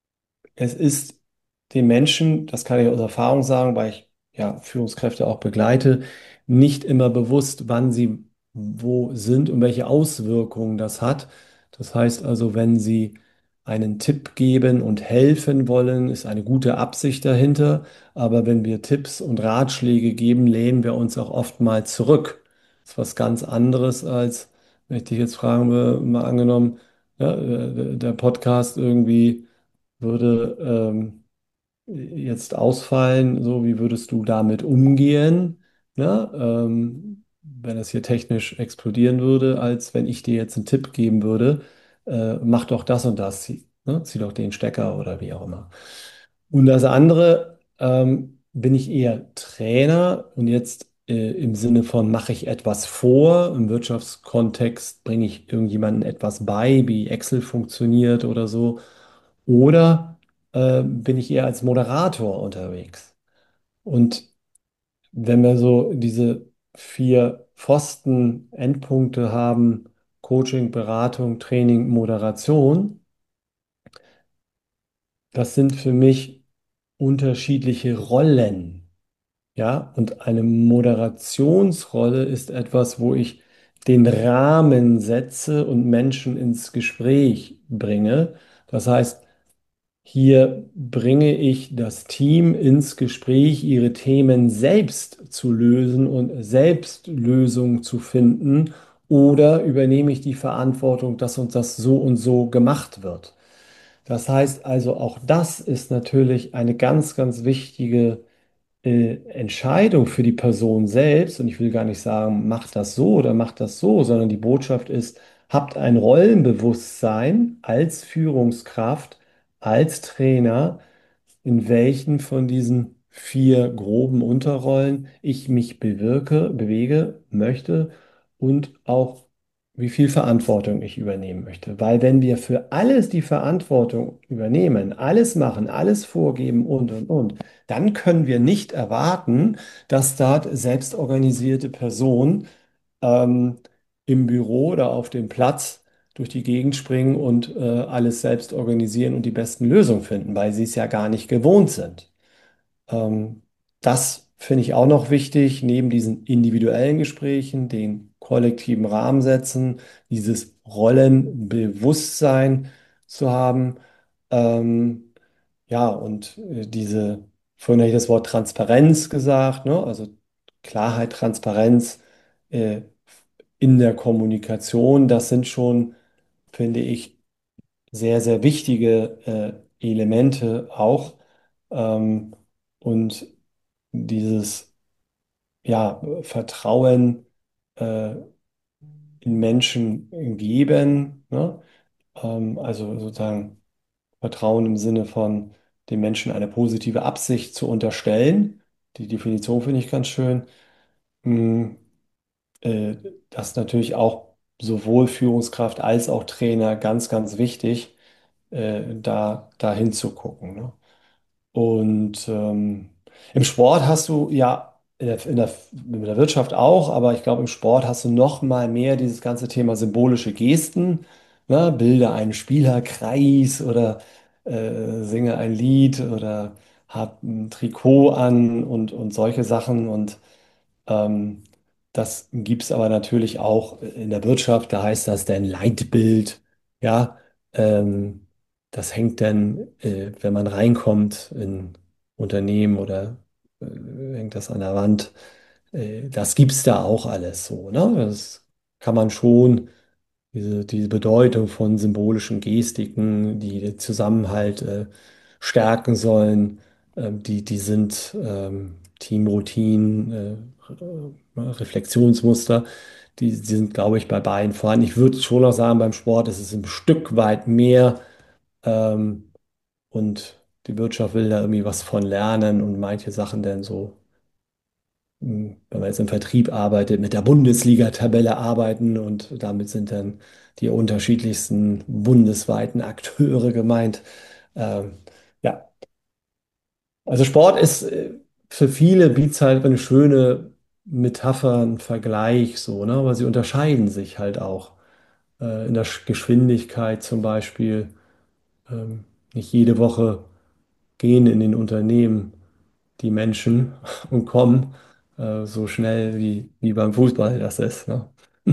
Es ist den Menschen, das kann ich aus Erfahrung sagen, weil ich ja Führungskräfte auch begleite, nicht immer bewusst, wann sie wo sind und welche Auswirkungen das hat. Das heißt also, wenn sie einen Tipp geben und helfen wollen, ist eine gute Absicht dahinter. Aber wenn wir Tipps und Ratschläge geben, lehnen wir uns auch oftmals zurück. Das ist was ganz anderes als, wenn ich dich jetzt fragen würde, mal angenommen, ja, äh, der Podcast irgendwie würde ähm, jetzt ausfallen, so wie würdest du damit umgehen, ne? Ähm, wenn das hier technisch explodieren würde, als wenn ich dir jetzt einen Tipp geben würde, äh, mach doch das und das, zieh, ne? Zieh doch den Stecker oder wie auch immer. Und das andere, ähm, bin ich eher Trainer und jetzt äh, im Sinne von mache ich etwas vor, im Wirtschaftskontext bringe ich irgendjemandem etwas bei, wie Excel funktioniert oder so. Oder äh, bin ich eher als Moderator unterwegs? Und wenn wir so diese vier Pfosten, Endpunkte haben, Coaching, Beratung, Training, Moderation, das sind für mich unterschiedliche Rollen. Ja, und eine Moderationsrolle ist etwas, wo ich den Rahmen setze und Menschen ins Gespräch bringe. Das heißt, hier bringe ich das Team ins Gespräch, ihre Themen selbst zu lösen und selbst Lösungen zu finden, oder übernehme ich die Verantwortung, dass uns das so und so gemacht wird. Das heißt also, auch das ist natürlich eine ganz, ganz wichtige äh, Entscheidung für die Person selbst. Und ich will gar nicht sagen, macht das so oder macht das so, sondern die Botschaft ist, habt ein Rollenbewusstsein als Führungskraft, als Trainer, in welchen von diesen vier groben Unterrollen ich mich bewirke, bewege, möchte und auch wie viel Verantwortung ich übernehmen möchte. Weil wenn wir für alles die Verantwortung übernehmen, alles machen, alles vorgeben und, und, und, dann können wir nicht erwarten, dass dort selbstorganisierte Personen ähm, im Büro oder auf dem Platz durch die Gegend springen und äh, alles selbst organisieren und die besten Lösungen finden, weil sie es ja gar nicht gewohnt sind. Ähm, das finde ich auch noch wichtig, neben diesen individuellen Gesprächen, den kollektiven Rahmen setzen, dieses Rollenbewusstsein zu haben. Ähm, ja, und äh, diese, vorhin habe ich das Wort Transparenz gesagt, ne? Also Klarheit, Transparenz äh, in der Kommunikation, das sind schon, finde ich, sehr, sehr wichtige äh, Elemente auch. Ähm, und dieses ja, Vertrauen äh, in Menschen geben, ne? Ähm, also sozusagen Vertrauen im Sinne von dem Menschen eine positive Absicht zu unterstellen. Die Definition finde ich ganz schön. Mm, äh, Das ist natürlich auch sowohl Führungskraft als auch Trainer ganz, ganz wichtig, äh, da, da hinzugucken. Ne? Und ähm, im Sport hast du ja, in der, in der, in der Wirtschaft auch, aber ich glaube, im Sport hast du noch mal mehr dieses ganze Thema symbolische Gesten. Ne? Bilde einen Spielerkreis oder äh, singe ein Lied oder hab ein Trikot an und, und solche Sachen. Und ähm, das gibt es aber natürlich auch in der Wirtschaft, da heißt das dann Leitbild. Ja, ähm, das hängt dann, äh, wenn man reinkommt in Unternehmen oder äh, hängt das an der Wand. Äh, das gibt es da auch alles so, ne? Das kann man schon diese, diese Bedeutung von symbolischen Gestiken, die den Zusammenhalt äh, stärken sollen, ähm, die, die sind ähm, Teamroutinen, äh, äh, Reflexionsmuster, die, die sind, glaube ich, bei beiden vorhanden. Ich würde schon auch sagen, beim Sport ist es ein Stück weit mehr ähm, und die Wirtschaft will da irgendwie was von lernen und manche Sachen dann so mh, wenn man jetzt im Vertrieb arbeitet, mit der Bundesliga-Tabelle arbeiten und damit sind dann die unterschiedlichsten bundesweiten Akteure gemeint. Ähm, ja, also Sport ist äh, für viele bietet halt eine schöne Metapher, ein Vergleich so, ne? Aber sie unterscheiden sich halt auch äh, in der Sch- Geschwindigkeit zum Beispiel. Ähm, nicht jede Woche gehen in den Unternehmen die Menschen und kommen äh, so schnell wie, wie beim Fußball das ist. Ne?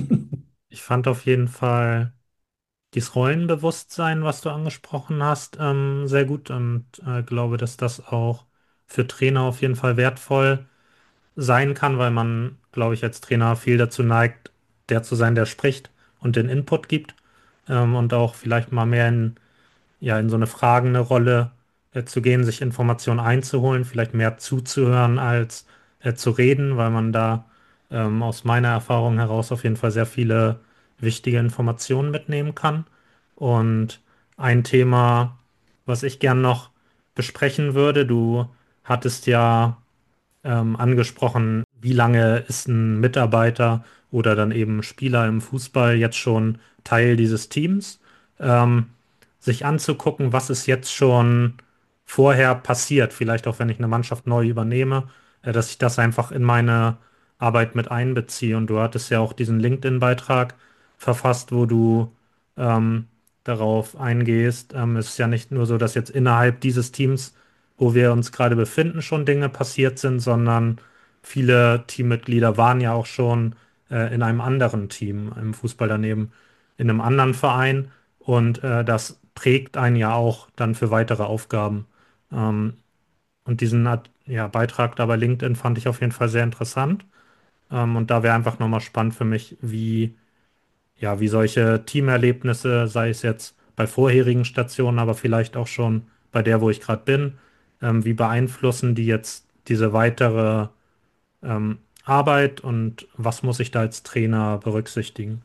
Ich fand auf jeden Fall dieses Rollenbewusstsein, was du angesprochen hast, ähm, sehr gut und äh, glaube, dass das auch für Trainer auf jeden Fall wertvoll sein kann, weil man, glaube ich, als Trainer viel dazu neigt, der zu sein, der spricht und den Input gibt, ähm, und auch vielleicht mal mehr in ja, in so eine fragende Rolle äh, zu gehen, sich Informationen einzuholen, vielleicht mehr zuzuhören als äh, zu reden, weil man da ähm, aus meiner Erfahrung heraus auf jeden Fall sehr viele wichtige Informationen mitnehmen kann. Und ein Thema, was ich gern noch besprechen würde, du hattest ja ähm, angesprochen, wie lange ist ein Mitarbeiter oder dann eben Spieler im Fußball jetzt schon Teil dieses Teams, ähm, sich anzugucken, was ist jetzt schon vorher passiert, vielleicht auch wenn ich eine Mannschaft neu übernehme, äh, dass ich das einfach in meine Arbeit mit einbeziehe. Und du hattest ja auch diesen LinkedIn-Beitrag verfasst, wo du ähm, darauf eingehst. Ähm, es ist ja nicht nur so, dass jetzt innerhalb dieses Teams, wo wir uns gerade befinden, schon Dinge passiert sind, sondern viele Teammitglieder waren ja auch schon äh, in einem anderen Team, im Fußball daneben, in einem anderen Verein und äh, das prägt einen ja auch dann für weitere Aufgaben. Ähm, und diesen Art- ja, Beitrag da bei LinkedIn fand ich auf jeden Fall sehr interessant. Ähm, und da wäre einfach nochmal spannend für mich, wie ja, wie solche Teamerlebnisse, sei es jetzt bei vorherigen Stationen, aber vielleicht auch schon bei der, wo ich gerade bin, ähm, wie beeinflussen die jetzt diese weitere ähm, Arbeit und was muss ich da als Trainer berücksichtigen?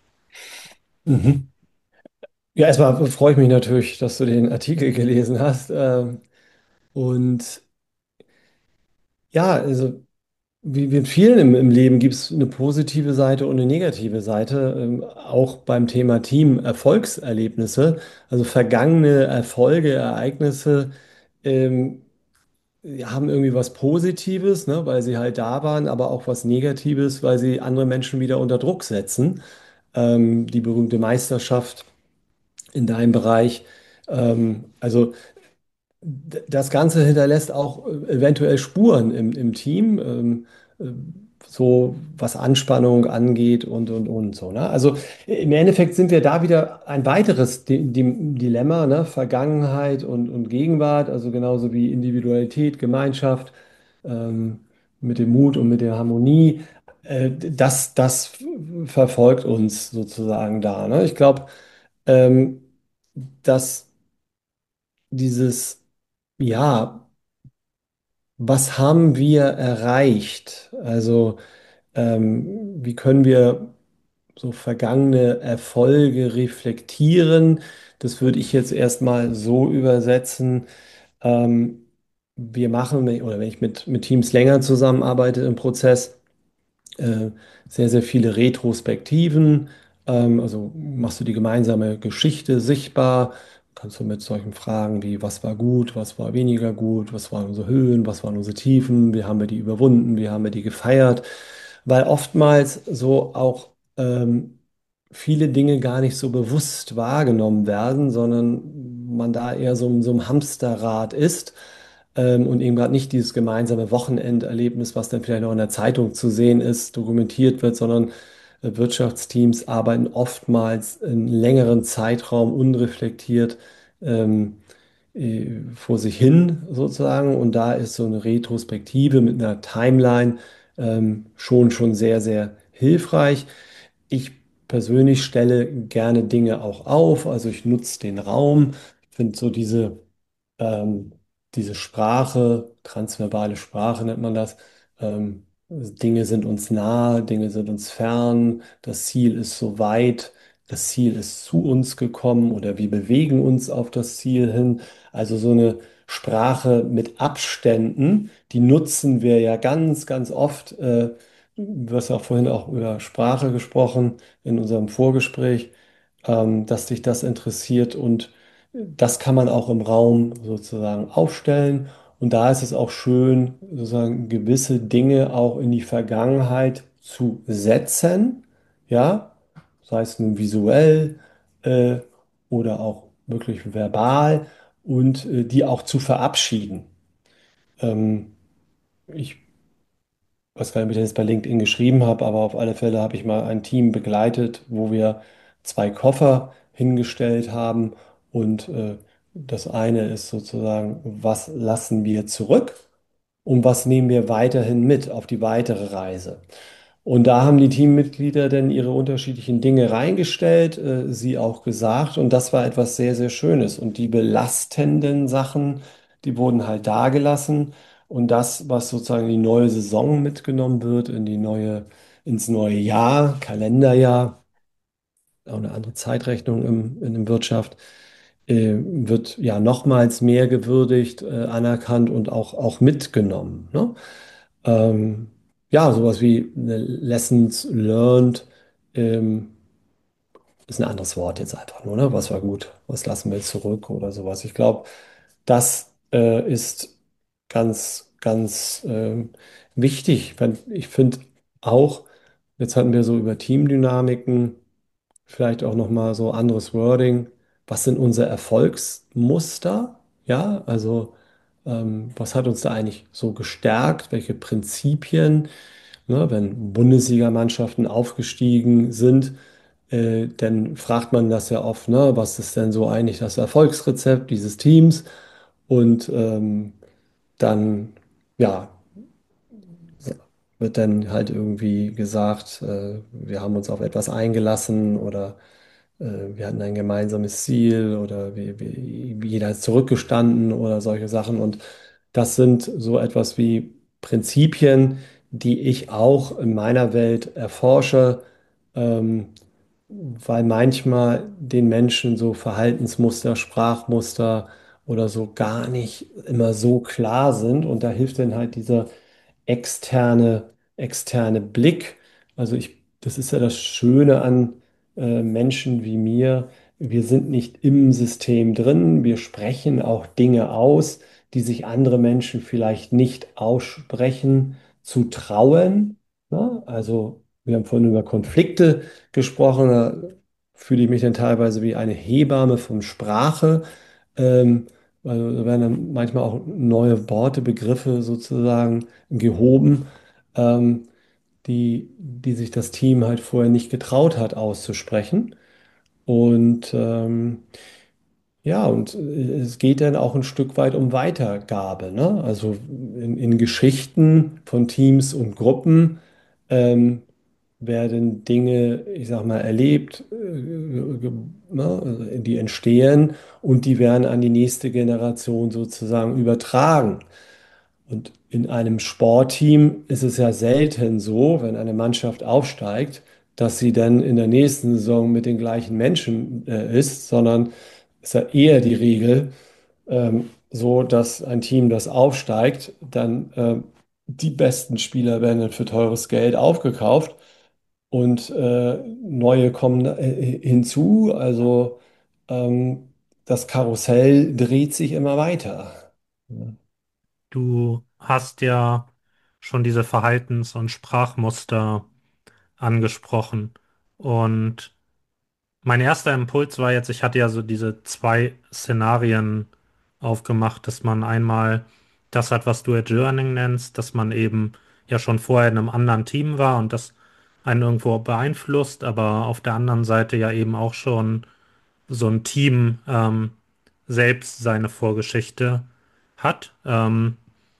Mhm. Ja, erstmal freue ich mich natürlich, dass du den Artikel gelesen hast. Ähm, und ja, also wie wie in vielen im, im Leben gibt es eine positive Seite und eine negative Seite, ähm, auch beim Thema Team-Erfolgserlebnisse, also vergangene Erfolge, Ereignisse. Ähm, ja, haben irgendwie was Positives, ne, weil sie halt da waren, aber auch was Negatives, weil sie andere Menschen wieder unter Druck setzen. Ähm, die berühmte Meisterschaft in deinem Bereich. Ähm, also d- das Ganze hinterlässt auch äh, eventuell Spuren im, im Team, ähm, äh, so was Anspannung angeht und, und, und so. Ne? Also im Endeffekt sind wir da wieder ein weiteres Di Di Dilemma, ne? Vergangenheit und, und Gegenwart, also genauso wie Individualität, Gemeinschaft, ähm, mit dem Mut und mit der Harmonie. Äh, das, das verfolgt uns sozusagen da. Ne? Ich glaube, ähm, dass dieses, ja, was haben wir erreicht? Also ähm, wie können wir so vergangene Erfolge reflektieren? Das würde ich jetzt erstmal so übersetzen. Ähm, Wir machen, wenn ich- oder wenn ich mit, mit Teams länger zusammenarbeite im Prozess, äh, sehr, sehr viele Retrospektiven. Ähm, also machst du die gemeinsame Geschichte sichtbar. Kannst du mit solchen Fragen wie, was war gut, was war weniger gut, was waren unsere Höhen, was waren unsere Tiefen, wie haben wir die überwunden, wie haben wir die gefeiert. Weil oftmals so auch ähm, viele Dinge gar nicht so bewusst wahrgenommen werden, sondern man da eher so, in so einem Hamsterrad ist ähm, und eben gerade nicht dieses gemeinsame Wochenenderlebnis, was dann vielleicht noch in der Zeitung zu sehen ist, dokumentiert wird, sondern äh, Wirtschaftsteams arbeiten oftmals einen längeren Zeitraum unreflektiert ähm, äh, vor sich hin sozusagen. Und da ist so eine Retrospektive mit einer Timeline ähm, schon, schon sehr, sehr hilfreich. Ich persönlich stelle gerne Dinge auch auf, also ich nutze den Raum. Ich finde so diese ähm, diese Sprache, transverbale Sprache nennt man das. Ähm, Dinge sind uns nahe, Dinge sind uns fern, das Ziel ist so weit, das Ziel ist zu uns gekommen oder wir bewegen uns auf das Ziel hin. Also so eine Sprache mit Abständen, die nutzen wir ja ganz, ganz oft. Äh, du hast ja auch vorhin auch über Sprache gesprochen in unserem Vorgespräch, ähm, dass dich das interessiert und das kann man auch im Raum sozusagen aufstellen. Und da ist es auch schön, sozusagen gewisse Dinge auch in die Vergangenheit zu setzen. Ja, sei es nun visuell äh, oder auch wirklich verbal und äh, die auch zu verabschieden. Ähm, Ich weiß gar nicht, ob ich das jetzt bei LinkedIn geschrieben habe, aber auf alle Fälle habe ich mal ein Team begleitet, wo wir zwei Koffer hingestellt haben. Und äh, das eine ist sozusagen, was lassen wir zurück und was nehmen wir weiterhin mit auf die weitere Reise. Und da haben die Teammitglieder dann ihre unterschiedlichen Dinge reingestellt, äh, sie auch gesagt. Und das war etwas sehr, sehr Schönes. Und die belastenden Sachen, die wurden halt da gelassen. Und das, was sozusagen in die neue Saison mitgenommen wird, in die neue, ins neue Jahr, Kalenderjahr, auch eine andere Zeitrechnung im, in der Wirtschaft, äh, wird ja nochmals mehr gewürdigt, äh, anerkannt und auch, auch mitgenommen. Ne? Ähm, ja, sowas wie eine Lessons learned ähm, ist ein anderes Wort jetzt einfach nur, ne? Was war gut, was lassen wir zurück oder sowas. Ich glaube, das äh, ist ganz, ganz ähm, wichtig. Wenn- Ich finde auch, jetzt hatten wir so über Teamdynamiken, vielleicht auch nochmal so anderes Wording. Was sind unsere Erfolgsmuster? Ja, also ähm, was hat uns da eigentlich so gestärkt? Welche Prinzipien? Ne, wenn Bundesligamannschaften aufgestiegen sind, äh, dann fragt man das ja oft, ne, was ist denn so eigentlich das Erfolgsrezept dieses Teams? Und ähm, dann, ja, wird dann halt irgendwie gesagt, äh, wir haben uns auf etwas eingelassen oder äh, wir hatten ein gemeinsames Ziel oder wir, wir, jeder ist zurückgestanden oder solche Sachen. Und das sind so etwas wie Prinzipien, die ich auch in meiner Welt erforsche, ähm, weil manchmal den Menschen so Verhaltensmuster, Sprachmuster oder so gar nicht immer so klar sind. Und da hilft dann halt dieser externe, externe Blick. Also ich, das ist ja das Schöne an äh, Menschen wie mir. Wir sind nicht im System drin. Wir sprechen auch Dinge aus, die sich andere Menschen vielleicht nicht aussprechen, zu trauen. Ne? Also wir haben vorhin über Konflikte gesprochen. Da fühle ich mich dann teilweise wie eine Hebamme von Sprache. Ähm, also da werden dann manchmal auch neue Worte, Begriffe sozusagen gehoben, ähm, die, die sich das Team halt vorher nicht getraut hat auszusprechen. Und ähm, ja, und äh, es geht dann auch ein Stück weit um Weitergabe, ne? Also in, in Geschichten von Teams und Gruppen ähm, werden Dinge, ich sag mal, erlebt, äh, ge- ne? Also die entstehen und die werden an die nächste Generation sozusagen übertragen. Und In einem Sportteam ist es ja selten so, wenn eine Mannschaft aufsteigt, dass sie dann in der nächsten Saison mit den gleichen Menschen äh, ist, sondern es ist ja eher die Regel, ähm, so dass ein Team, das aufsteigt, dann äh, die besten Spieler werden dann für teures Geld aufgekauft und äh, neue kommen äh, hinzu. Also ähm, das Karussell dreht sich immer weiter. Ja. Du hast ja schon diese Verhaltens- und Sprachmuster angesprochen. Und mein erster Impuls war jetzt, ich hatte ja so diese zwei Szenarien aufgemacht, dass man einmal das hat, was du Adjourning nennst, dass man eben ja schon vorher in einem anderen Team war und das einen irgendwo beeinflusst, aber auf der anderen Seite ja eben auch schon so ein Team ähm, selbst seine Vorgeschichte hat. Ähm,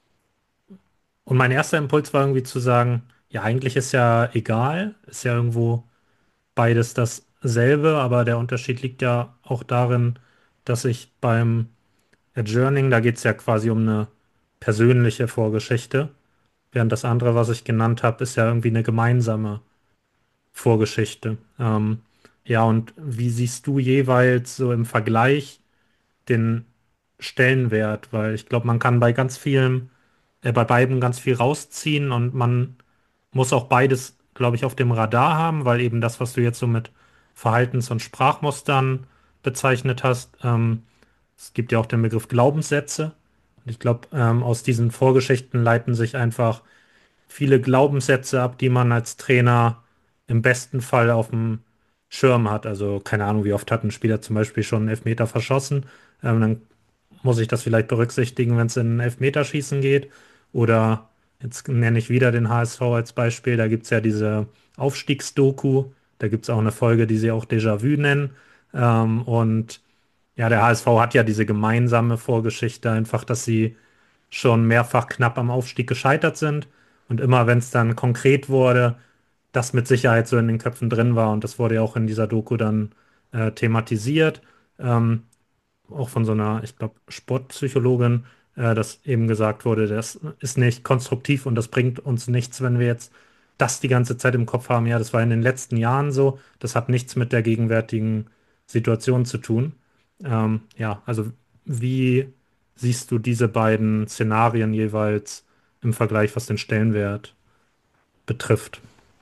und mein erster Impuls war irgendwie zu sagen, ja, eigentlich ist ja egal, ist ja irgendwo beides dasselbe, aber der Unterschied liegt ja auch darin, dass ich beim Adjourning, da geht es ja quasi um eine persönliche Vorgeschichte, während das andere, was ich genannt habe, ist ja irgendwie eine gemeinsame Vorgeschichte. Ähm, ja, und wie siehst du jeweils so im Vergleich den Stellenwert? Weil ich glaube, man kann bei ganz vielen, äh, bei beiden ganz viel rausziehen und man muss auch beides, glaube ich, auf dem Radar haben, weil eben das, was du jetzt so mit Verhaltens- und Sprachmustern bezeichnet hast, ähm, es gibt ja auch den Begriff Glaubenssätze. Und ich glaube, ähm, aus diesen Vorgeschichten leiten sich einfach viele Glaubenssätze ab, die man als Trainer im besten Fall auf dem Schirm hat. Also keine Ahnung, wie oft hat ein Spieler zum Beispiel schon einen Elfmeter verschossen. Ähm, dann muss ich das vielleicht berücksichtigen, wenn es in ein Elfmeterschießen geht. Oder jetzt nenne ich wieder den H S V als Beispiel. Da gibt es ja diese Aufstiegsdoku. Da gibt es auch eine Folge, die sie auch Déjà-vu nennen. Ähm, und ja, der H S V hat ja diese gemeinsame Vorgeschichte, einfach, dass sie schon mehrfach knapp am Aufstieg gescheitert sind. Und immer, wenn es dann konkret wurde, das mit Sicherheit so in den Köpfen drin war. Und das wurde ja auch in dieser Doku dann äh, thematisiert. Ähm, auch von so einer, ich glaube, Sportpsychologin, äh, dass eben gesagt wurde, das ist nicht konstruktiv und das bringt uns nichts, wenn wir jetzt das die ganze Zeit im Kopf haben. Ja, das war in den letzten Jahren so. Das hat nichts mit der gegenwärtigen Situation zu tun. Ähm, ja, also wie siehst du diese beiden Szenarien jeweils im Vergleich, was den Stellenwert betrifft?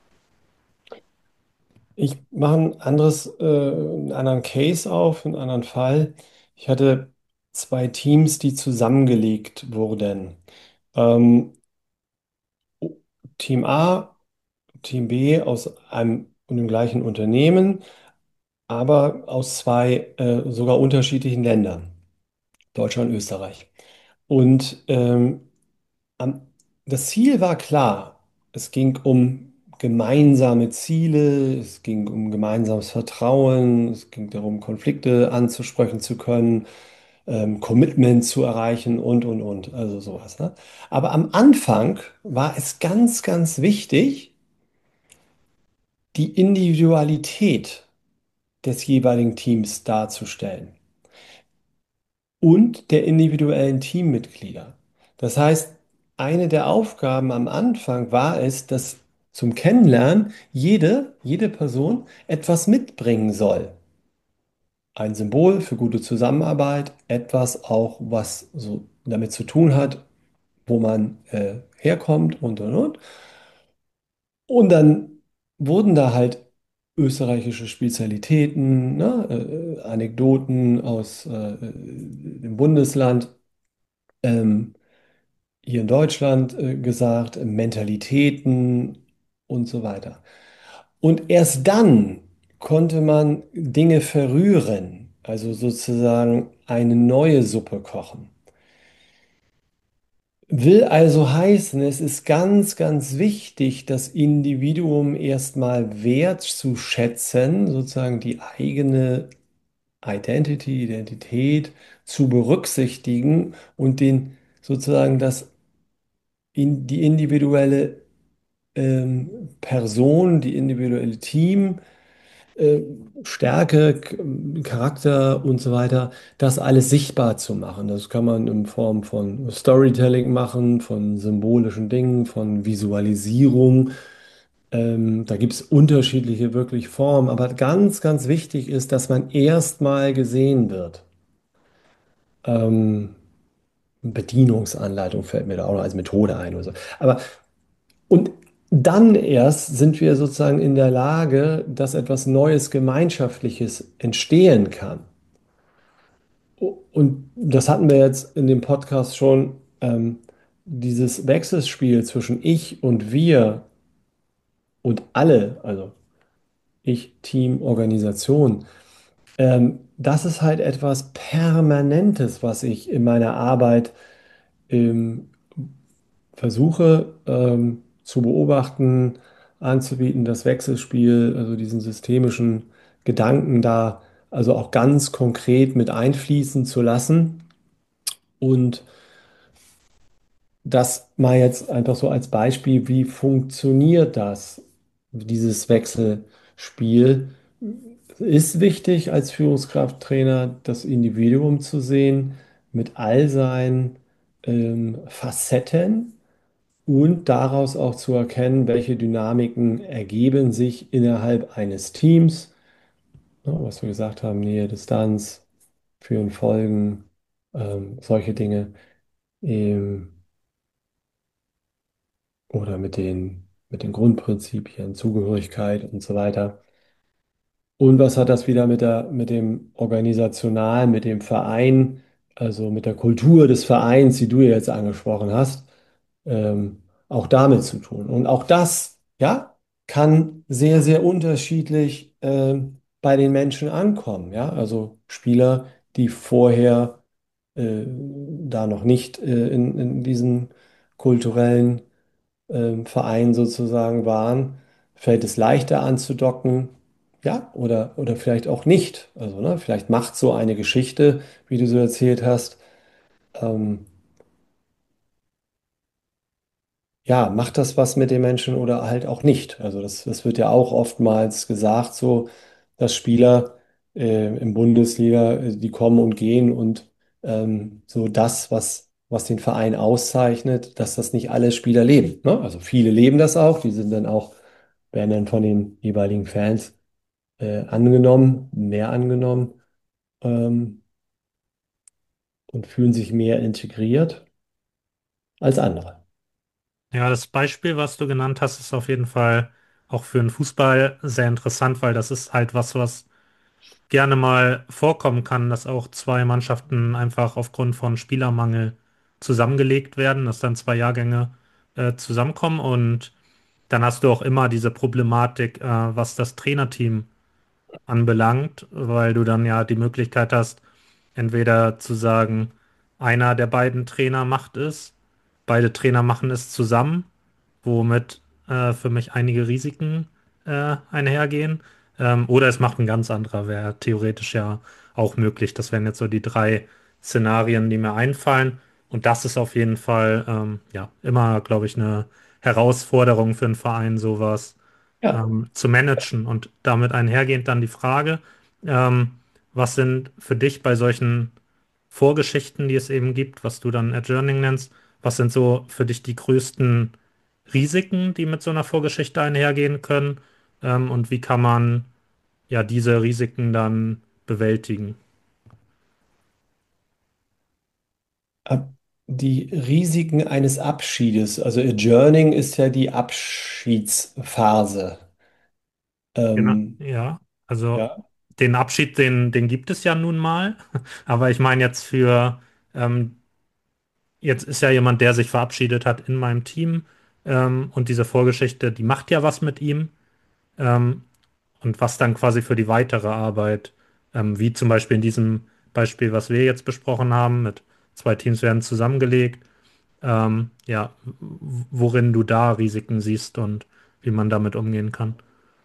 Ich mache ein anderes, äh, einen anderen Case auf, einen anderen Fall. Ich hatte zwei Teams, die zusammengelegt wurden. Ähm, Team A, Team B aus einem und dem gleichen Unternehmen, aber aus zwei äh, sogar unterschiedlichen Ländern, Deutschland und Österreich. Und ähm, am, das Ziel war klar. Es ging um gemeinsame Ziele, es ging um gemeinsames Vertrauen, es ging darum, Konflikte anzusprechen zu können, ähm, Commitment zu erreichen und, und, und, also sowas. Ne? Aber am Anfang war es ganz, ganz wichtig, die Individualität des jeweiligen Teams darzustellen und der individuellen Teammitglieder. Das heißt, eine der Aufgaben am Anfang war es, dass zum Kennenlernen jede, jede Person etwas mitbringen soll. Ein Symbol für gute Zusammenarbeit, etwas auch, was so damit zu tun hat, wo man äh, herkommt und und und. Und dann wurden da halt österreichische Spezialitäten, ne, äh, äh, Anekdoten aus äh, dem Bundesland, ähm, hier in Deutschland äh, gesagt, Mentalitäten und so weiter. Und erst dann konnte man Dinge verrühren, also sozusagen eine neue Suppe kochen. Will also heißen, es ist ganz, ganz wichtig, das Individuum erstmal wertzuschätzen, sozusagen die eigene Identity, Identität zu berücksichtigen und den sozusagen das in die individuelle ähm, Person, die individuelle Team äh, Stärke, K- Charakter und so weiter, das alles sichtbar zu machen. Das kann man in Form von Storytelling machen, von symbolischen Dingen, von Visualisierung. Ähm, da gibt es unterschiedliche wirklich Formen, aber ganz, ganz wichtig ist, dass man erstmal gesehen wird. Ähm, Bedienungsanleitung fällt mir da auch noch als Methode ein oder so. Aber und dann erst sind wir sozusagen in der Lage, dass etwas Neues, Gemeinschaftliches entstehen kann. Und das hatten wir jetzt in dem Podcast schon, ähm, dieses Wechselspiel zwischen ich und wir und alle, also ich, Team, Organisation, ähm, das ist halt etwas Permanentes, was ich in meiner Arbeit ähm, versuche ähm, zu beobachten, anzubieten, das Wechselspiel, also diesen systemischen Gedanken da also auch ganz konkret mit einfließen zu lassen. Und das mal jetzt einfach so als Beispiel, wie funktioniert das, dieses Wechselspiel? Ist wichtig als Führungskrafttrainer das Individuum zu sehen mit all seinen ähm, Facetten und daraus auch zu erkennen, welche Dynamiken ergeben sich innerhalb eines Teams. Ne, was wir gesagt haben, Nähe, Distanz, Führen, Folgen, ähm, solche Dinge. Ähm, oder mit den, mit den Grundprinzipien, Zugehörigkeit und so weiter. Und was hat das wieder mit der, mit dem Organisationalen, mit dem Verein, also mit der Kultur des Vereins, die du ja jetzt angesprochen hast, ähm, auch damit zu tun? Und auch das, ja, kann sehr, sehr unterschiedlich ähm, bei den Menschen ankommen. Ja, also Spieler, die vorher äh, da noch nicht äh, in, in diesen kulturellen ähm, Verein sozusagen waren, fällt es leichter anzudocken, ja, oder, oder vielleicht auch nicht. Also, ne, vielleicht macht so eine Geschichte, wie du so erzählt hast, ähm, ja, macht das was mit den Menschen oder halt auch nicht. Also das, das wird ja auch oftmals gesagt, so, dass Spieler äh, im Bundesliga, äh, die kommen und gehen und ähm, so das, was, was den Verein auszeichnet, dass das nicht alle Spieler leben. Ne? Also viele leben das auch, die sind dann auch, werden dann von den jeweiligen Fans äh, angenommen, mehr angenommen ähm, und fühlen sich mehr integriert als andere. Ja, das Beispiel, was du genannt hast, ist auf jeden Fall auch für den Fußball sehr interessant, weil das ist halt was, was gerne mal vorkommen kann, dass auch zwei Mannschaften einfach aufgrund von Spielermangel zusammengelegt werden, dass dann zwei Jahrgänge äh, zusammenkommen und dann hast du auch immer diese Problematik, äh, was das Trainerteam anbelangt, weil du dann ja die Möglichkeit hast, entweder zu sagen, einer der beiden Trainer macht es, beide Trainer machen es zusammen, womit äh, für mich einige Risiken äh, einhergehen. Ähm, oder es macht ein ganz anderer, wäre theoretisch ja auch möglich. Das wären jetzt so die drei Szenarien, die mir einfallen. Und das ist auf jeden Fall ähm, ja immer, glaube ich, eine Herausforderung für einen Verein, sowas Ja. ähm, zu managen. Und damit einhergehend dann die Frage, ähm, was sind für dich bei solchen Vorgeschichten, die es eben gibt, was du dann Adjourning nennst, was sind so für dich die größten Risiken, die mit so einer Vorgeschichte einhergehen können? Ähm, und wie kann man ja diese Risiken dann bewältigen? Ab- Die Risiken eines Abschiedes, also Adjourning ist ja die Abschiedsphase. Genau, Ähm, ja. Also ja, den Abschied, den, den gibt es ja nun mal. Aber ich meine jetzt für, ähm, jetzt ist ja jemand, der sich verabschiedet hat in meinem Team. Ähm, und diese Vorgeschichte, die macht ja was mit ihm. Ähm, und was dann quasi für die weitere Arbeit, ähm, wie zum Beispiel in diesem Beispiel, was wir jetzt besprochen haben, mit zwei Teams werden zusammengelegt, ähm, ja, worin du da Risiken siehst und wie man damit umgehen kann.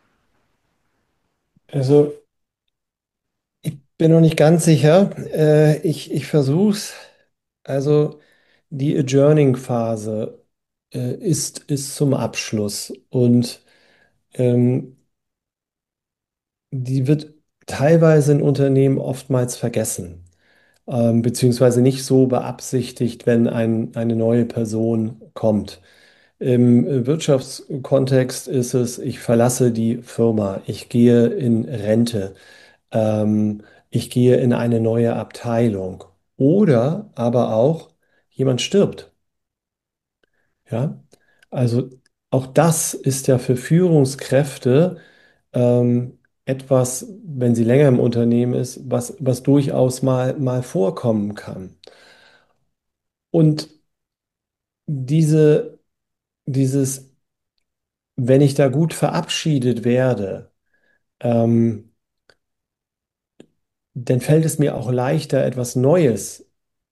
also ich bin noch nicht ganz sicher. Äh, ich ich versuche es. Also die Adjourning-Phase äh, ist, ist zum Abschluss und ähm, die wird teilweise in Unternehmen oftmals vergessen, ähm, beziehungsweise nicht so beabsichtigt, wenn ein, eine neue Person kommt. Im äh, Wirtschaftskontext ist es, ich verlasse die Firma, ich gehe in Rente, ähm, ich gehe in eine neue Abteilung oder aber auch jemand stirbt. Ja, also auch das ist ja für Führungskräfte ähm, etwas, wenn sie länger im Unternehmen ist, was, was durchaus mal, mal vorkommen kann. Und diese, dieses, wenn ich da gut verabschiedet werde, ähm, dann fällt es mir auch leichter, etwas Neues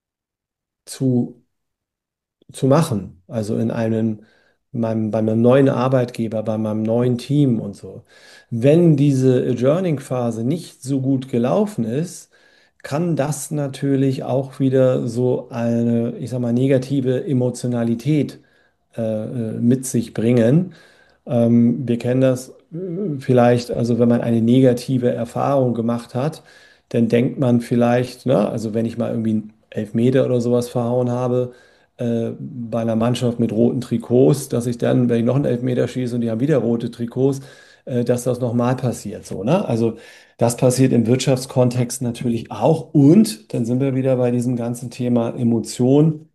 zu zu machen. Also in einem, meinem, bei meinem neuen Arbeitgeber, bei meinem neuen Team und so. Wenn diese Adjourning-Phase nicht so gut gelaufen ist, kann das natürlich auch wieder so eine, ich sag mal, negative Emotionalität äh, äh, mit sich bringen. Ähm, wir kennen das äh, vielleicht, also wenn man eine negative Erfahrung gemacht hat, dann denkt man vielleicht, ne, also wenn ich mal irgendwie einen Elfmeter oder sowas verhauen habe, äh, bei einer Mannschaft mit roten Trikots, dass ich dann, wenn ich noch einen Elfmeter schieße und die haben wieder rote Trikots, äh, dass das nochmal passiert. So, ne? Also das passiert im Wirtschaftskontext natürlich auch. Und dann sind wir wieder bei diesem ganzen Thema Emotion,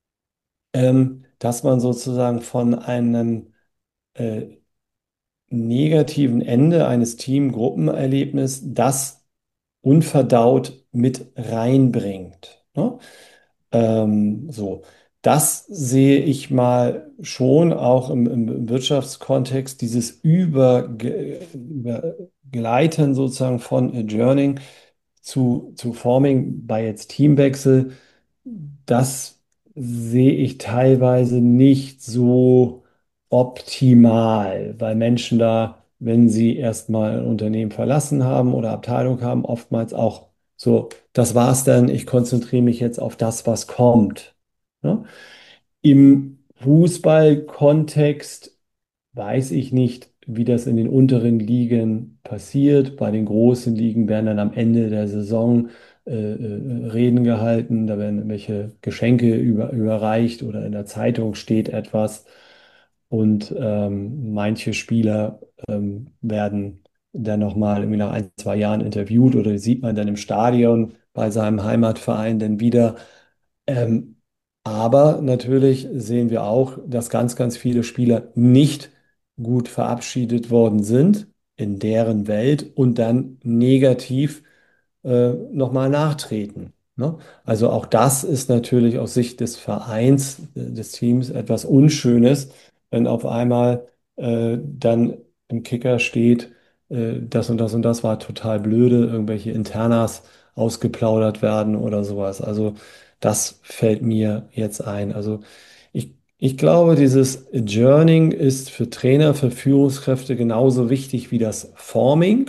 ähm, dass man sozusagen von einem äh, negativen Ende eines Teamgruppenerlebnisses das unverdaut mit reinbringt. Ne? Ähm, so, das sehe ich mal schon auch im, im Wirtschaftskontext, dieses Überge Übergleiten sozusagen von Adjourning zu, zu Forming bei jetzt Teamwechsel, das sehe ich teilweise nicht so optimal, weil Menschen da, wenn sie erstmal ein Unternehmen verlassen haben oder Abteilung haben, oftmals auch so, das war's dann, ich konzentriere mich jetzt auf das, was kommt. Ne? Im Fußballkontext weiß ich nicht, wie das in den unteren Ligen passiert. Bei den großen Ligen werden dann am Ende der Saison äh, äh, Reden gehalten, da werden irgendwelche Geschenke über, überreicht oder in der Zeitung steht etwas. Und ähm, manche Spieler ähm, werden dann nochmal irgendwie nach ein, zwei Jahren interviewt oder sieht man dann im Stadion bei seinem Heimatverein dann wieder. Ähm, aber natürlich sehen wir auch, dass ganz, ganz viele Spieler nicht gut verabschiedet worden sind in deren Welt und dann negativ äh, nochmal nachtreten. Ne? Also auch das ist natürlich aus Sicht des Vereins, äh, des Teams etwas Unschönes, wenn auf einmal äh, dann im Kicker steht, äh, das und das und das war total blöde, irgendwelche Internas ausgeplaudert werden oder sowas. Also das fällt mir jetzt ein. Also ich, ich glaube, dieses Adjourning ist für Trainer, für Führungskräfte genauso wichtig wie das Forming.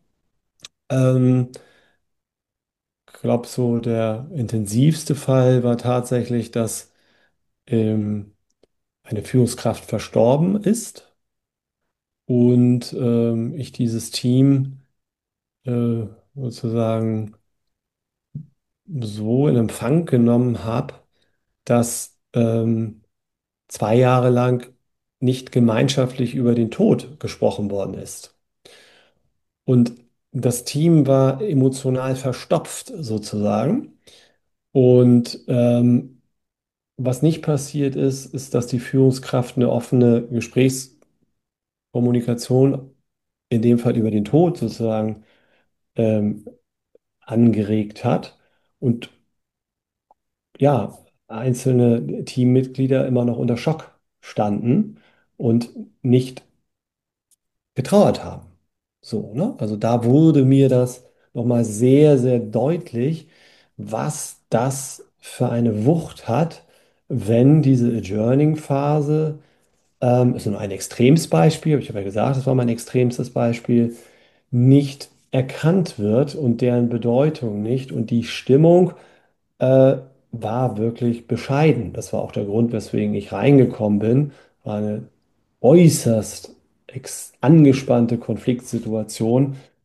Ähm, Ich glaube, so der intensivste Fall war tatsächlich, dass ähm, eine Führungskraft verstorben ist und ähm, ich dieses Team äh, sozusagen so in Empfang genommen habe, dass ähm, zwei Jahre lang nicht gemeinschaftlich über den Tod gesprochen worden ist. Und das Team war emotional verstopft sozusagen. Und ähm, was nicht passiert ist, ist, dass die Führungskraft eine offene Gesprächskommunikation, in dem Fall über den Tod sozusagen, ähm, angeregt hat und ja, einzelne Teammitglieder immer noch unter Schock standen und nicht getrauert haben. So, ne? Also da wurde mir das nochmal sehr, sehr deutlich, was das für eine Wucht hat, wenn diese Adjourning-Phase, ähm, ist nur ein Extremsbeispiel, aber ich habe ja gesagt, das war mein extremstes Beispiel, nicht erkannt wird und deren Bedeutung nicht und die Stimmung äh, war wirklich bescheiden. Das war auch der Grund, weswegen ich reingekommen bin. War eine äußerst ex angespannte Konfliktsituation.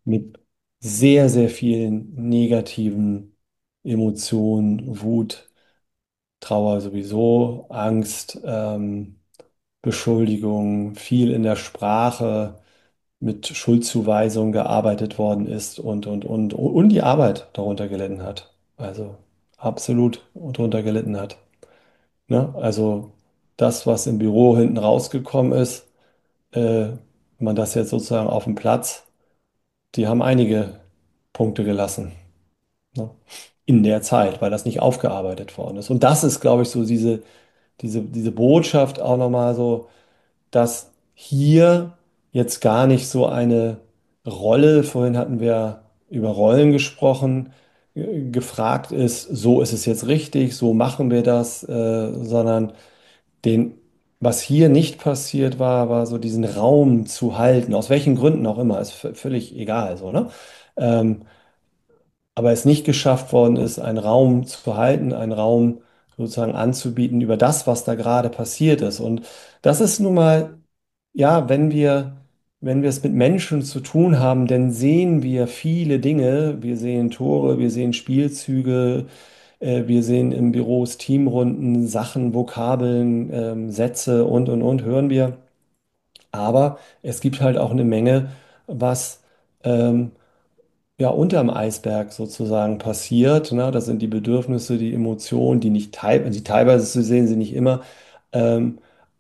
mit sehr, sehr vielen negativen Emotionen, Wut, Trauer sowieso, Angst, ähm, Beschuldigung, viel in der Sprache mit Schuldzuweisung gearbeitet worden ist und, und, und, und die Arbeit darunter gelitten hat. Also absolut darunter gelitten hat. Ne? Also das, was im Büro hinten rausgekommen ist, äh, wenn man das jetzt sozusagen auf dem Platz, die haben einige Punkte gelassen, ne? In der Zeit, weil das nicht aufgearbeitet worden ist. Und das ist, glaube ich, so diese, diese, diese Botschaft auch nochmal so, dass hier jetzt gar nicht so eine Rolle, vorhin hatten wir über Rollen gesprochen, äh, gefragt ist, so ist es jetzt richtig, so machen wir das, äh, sondern den, was hier nicht passiert war, war so diesen Raum zu halten, aus welchen Gründen auch immer, ist v- völlig egal, so, ne? Ähm, aber es nicht geschafft worden ist, einen Raum zu halten, einen Raum sozusagen anzubieten über das, was da gerade passiert ist. Und das ist nun mal, ja, wenn wir, wenn wir es mit Menschen zu tun haben, dann sehen wir viele Dinge. Wir sehen Tore, wir sehen Spielzüge, äh, wir sehen im Büros Teamrunden, Sachen, Vokabeln, ähm, Sätze und, und, und, hören wir. Aber es gibt halt auch eine Menge, was ähm, ja, unterm Eisberg sozusagen passiert. Ne? Das sind die Bedürfnisse, die Emotionen, die nicht teil die teilweise zu sehen sind, nicht immer. Ähm,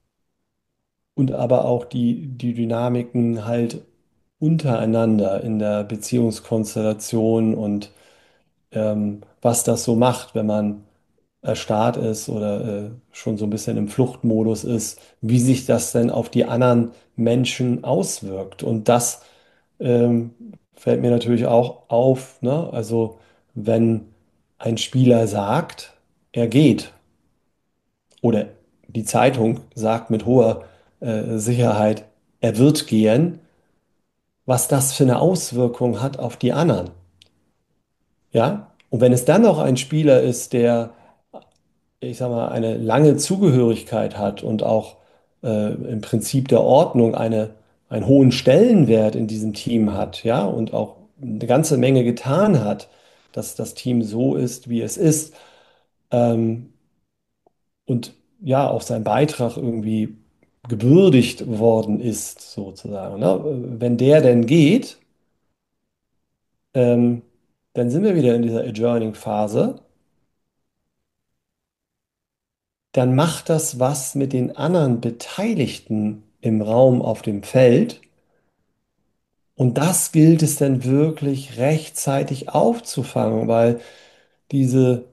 und aber auch die, die Dynamiken halt untereinander in der Beziehungskonstellation und ähm, was das so macht, wenn man erstarrt ist oder äh, schon so ein bisschen im Fluchtmodus ist, wie sich das denn auf die anderen Menschen auswirkt. Und das ähm, fällt mir natürlich auch auf, ne? Also wenn ein Spieler sagt, er geht oder die Zeitung sagt mit hoher äh, Sicherheit, er wird gehen, was das für eine Auswirkung hat auf die anderen. Ja? Und wenn es dann noch ein Spieler ist, der, ich sag mal, eine lange Zugehörigkeit hat und auch äh, im Prinzip der Ordnung eine, einen hohen Stellenwert in diesem Team hat, ja, und auch eine ganze Menge getan hat, dass das Team so ist, wie es ist, ähm, und ja, auch sein Beitrag irgendwie gewürdigt worden ist, sozusagen. Ne? Wenn der denn geht, ähm, dann sind wir wieder in dieser Adjourning-Phase. Dann macht das was mit den anderen Beteiligten im Raum auf dem Feld. Und das gilt es dann wirklich rechtzeitig aufzufangen, weil diese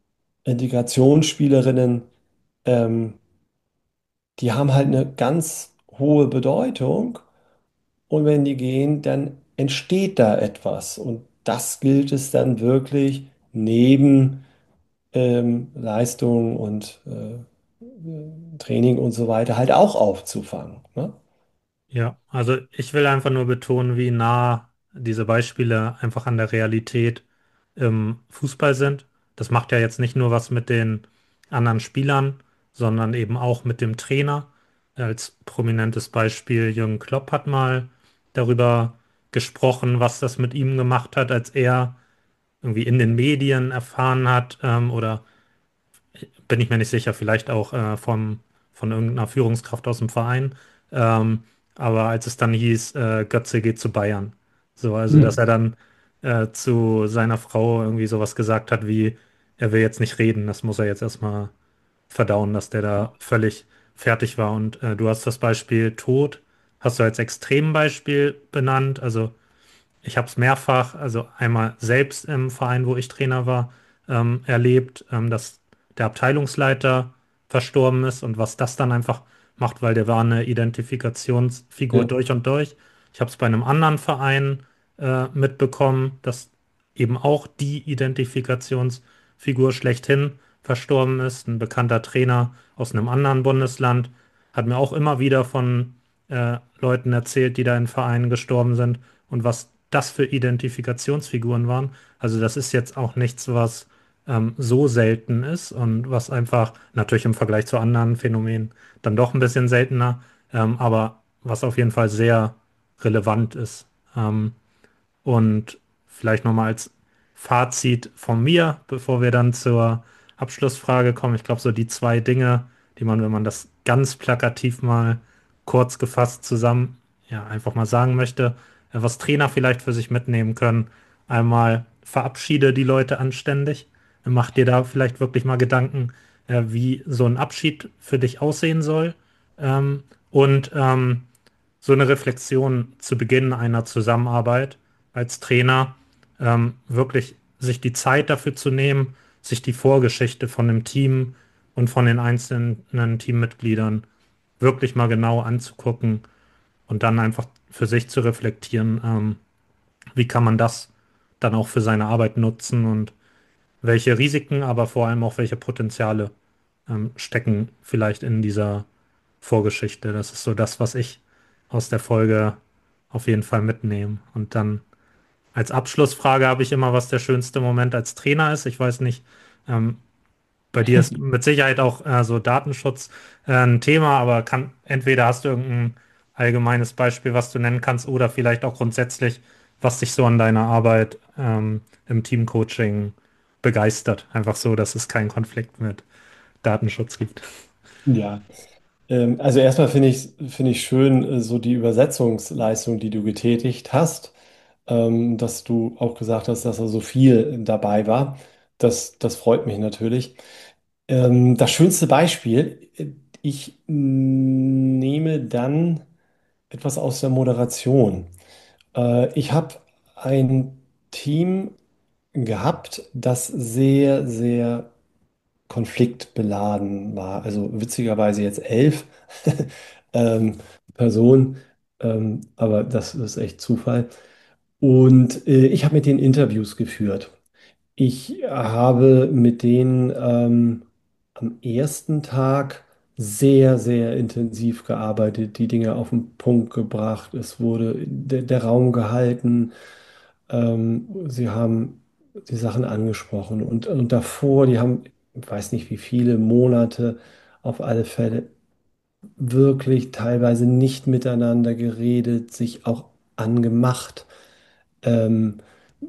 Integrationsspielerinnen, ähm, die haben halt eine ganz hohe Bedeutung. Und wenn die gehen, dann entsteht da etwas. Und das gilt es dann wirklich neben ähm, Leistung und äh, Training und so weiter halt auch aufzufangen. Ne? Ja, also ich will einfach nur betonen, wie nah diese Beispiele einfach an der Realität im Fußball sind. Das macht ja jetzt nicht nur was mit den anderen Spielern, sondern eben auch mit dem Trainer. Als prominentes Beispiel, Jürgen Klopp hat mal darüber gesprochen, was das mit ihm gemacht hat, als er irgendwie in den Medien erfahren hat, ähm, oder bin ich mir nicht sicher, vielleicht auch äh, vom, von irgendeiner Führungskraft aus dem Verein. Ähm, aber als es dann hieß, äh, Götze geht zu Bayern. So, also dass Hm. er dann äh, zu seiner Frau irgendwie sowas gesagt hat wie, er will jetzt nicht reden, das muss er jetzt erstmal verdauen, dass der da völlig fertig war. Und äh, du hast das Beispiel Tod, hast du als Extrembeispiel benannt. Also ich habe es mehrfach, also einmal selbst im Verein, wo ich Trainer war, ähm, erlebt, ähm, dass der Abteilungsleiter verstorben ist und was das dann einfach macht, weil der war eine Identifikationsfigur Ja, durch und durch. Ich habe es bei einem anderen Verein äh, mitbekommen, dass eben auch die Identifikationsfigur schlechthin verstorben ist. Ein bekannter Trainer aus einem anderen Bundesland hat mir auch immer wieder von äh, Leuten erzählt, die da in Vereinen gestorben sind und was das für Identifikationsfiguren waren. Also das ist jetzt auch nichts, was ähm, so selten ist und was einfach natürlich im Vergleich zu anderen Phänomenen dann doch ein bisschen seltener, ähm, aber was auf jeden Fall sehr relevant ist. Ähm, Und vielleicht nochmal als Fazit von mir, bevor wir dann zur Abschlussfrage kommen. Ich glaube, so die zwei Dinge, die man, wenn man das ganz plakativ mal kurz gefasst zusammen, ja, einfach mal sagen möchte, äh, was Trainer vielleicht für sich mitnehmen können. Einmal verabschiede die Leute anständig. Mach dir da vielleicht wirklich mal Gedanken, äh, wie so ein Abschied für dich aussehen soll. Ähm, und ähm, so eine Reflexion zu Beginn einer Zusammenarbeit als Trainer, ähm, wirklich sich die Zeit dafür zu nehmen, sich die Vorgeschichte von dem Team und von den einzelnen Teammitgliedern wirklich mal genau anzugucken und dann einfach für sich zu reflektieren, ähm, wie kann man das dann auch für seine Arbeit nutzen und welche Risiken, aber vor allem auch welche Potenziale ähm, stecken vielleicht in dieser Vorgeschichte. Das ist so das, was ich aus der Folge auf jeden Fall mitnehme. Und dann als Abschlussfrage habe ich immer, was der schönste Moment als Trainer ist. Ich weiß nicht, ähm, bei dir ist mit Sicherheit auch äh, so Datenschutz äh, ein Thema, aber kann, entweder hast du irgendein allgemeines Beispiel, was du nennen kannst, oder vielleicht auch grundsätzlich, was dich so an deiner Arbeit ähm, im Teamcoaching begeistert. Einfach so, dass es keinen Konflikt mit Datenschutz gibt. Ja, ähm, also erstmal finde ich, finde ich schön, äh, so die Übersetzungsleistung, die du getätigt hast, ähm, dass du auch gesagt hast, dass da so viel dabei war. Das, das freut mich natürlich. Ähm, das schönste Beispiel, äh, ich nehme dann etwas aus der Moderation. Äh, ich habe ein Team gehabt, das sehr, sehr konfliktbeladen war. Also witzigerweise jetzt elf ähm, Personen, ähm, aber das ist echt Zufall. Und äh, ich habe mit denen Interviews geführt. Ich habe mit denen ähm, am ersten Tag sehr, sehr intensiv gearbeitet, die Dinge auf den Punkt gebracht. Es wurde der, der Raum gehalten. Ähm, sie haben die Sachen angesprochen. Und, und davor, die haben, ich weiß nicht wie viele Monate, auf alle Fälle wirklich teilweise nicht miteinander geredet, sich auch angemacht. Ähm,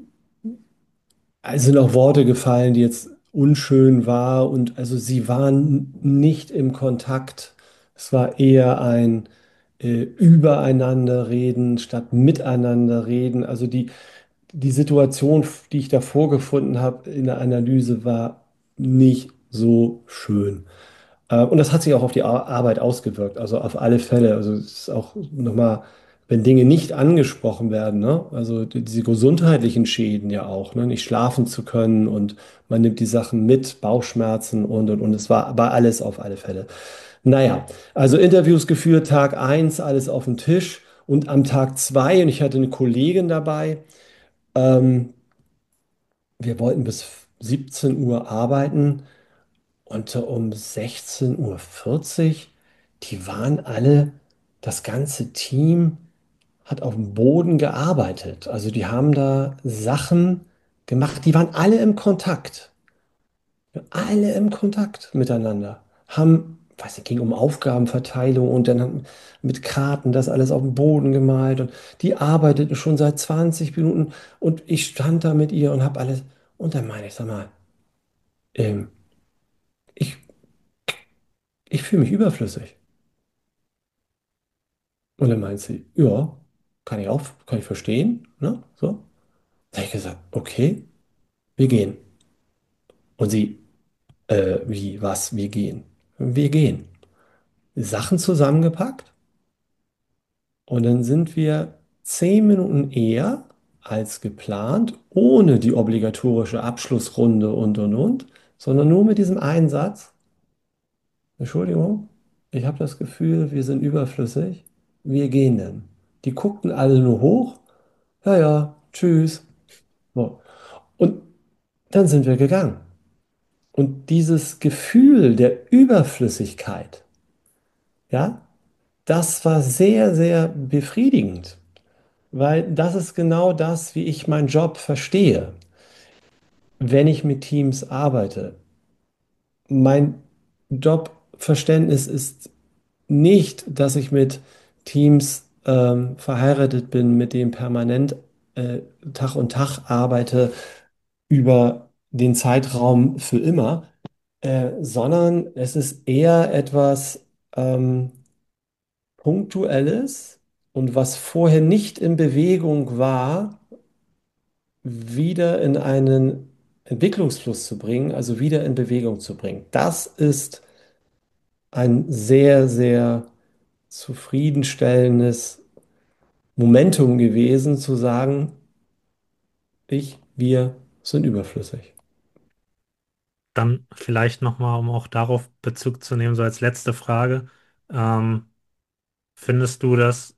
Es sind auch Worte gefallen, die jetzt unschön war und also sie waren nicht im Kontakt. Es war eher ein äh, Übereinander reden statt miteinander reden. Also die, die Situation, die ich da vorgefunden habe in der Analyse, war nicht so schön. Äh, Und das hat sich auch auf die Ar- Arbeit ausgewirkt, also auf alle Fälle. Also es ist auch nochmal, wenn Dinge nicht angesprochen werden, ne? Also die- diese gesundheitlichen Schäden ja auch, ne? Nicht schlafen zu können und man nimmt die Sachen mit, Bauchschmerzen und und und. Es war, war alles auf alle Fälle. Naja, also Interviews geführt, Tag eins, alles auf dem Tisch und am Tag zwei, und ich hatte eine Kollegin dabei, ähm, wir wollten bis siebzehn Uhr arbeiten. Und so um sechzehn Uhr vierzig, die waren alle, das ganze Team hat auf dem Boden gearbeitet. Also die haben da Sachen gemacht, die waren alle im Kontakt. Alle im Kontakt miteinander. Haben, weiß nicht, ging um Aufgabenverteilung und dann haben mit Karten das alles auf dem Boden gemalt. Und die arbeiteten schon seit zwanzig Minuten und ich stand da mit ihr und habe alles. Und dann meine ich, sag mal, ähm, ich, ich fühle mich überflüssig. Und dann meint sie, ja, kann ich auch, kann ich verstehen, ne? So. Da habe ich gesagt, okay, wir gehen. Und sie, äh, wie, was, wir gehen? Wir gehen. Sachen zusammengepackt und dann sind wir zehn Minuten eher als geplant, ohne die obligatorische Abschlussrunde und und und, sondern nur mit diesem einen Satz. Entschuldigung, ich habe das Gefühl, wir sind überflüssig. Wir gehen dann. Die guckten alle nur hoch. Ja, ja, tschüss. So. Und dann sind wir gegangen. Und dieses Gefühl der Überflüssigkeit, ja, das war sehr, sehr befriedigend, weil das ist genau das, wie ich meinen Job verstehe, wenn ich mit Teams arbeite. Mein Jobverständnis ist nicht, dass ich mit Teams ähm, verheiratet bin, mit denen permanent äh, Tag und Tag arbeite über den Zeitraum für immer, äh, sondern es ist eher etwas ähm, Punktuelles und was vorher nicht in Bewegung war, wieder in einen Entwicklungsfluss zu bringen, also wieder in Bewegung zu bringen. Das ist ein sehr, sehr zufriedenstellendes Momentum gewesen, zu sagen, ich, wir sind überflüssig. Dann vielleicht nochmal, um auch darauf Bezug zu nehmen, so als letzte Frage. Ähm, findest du das,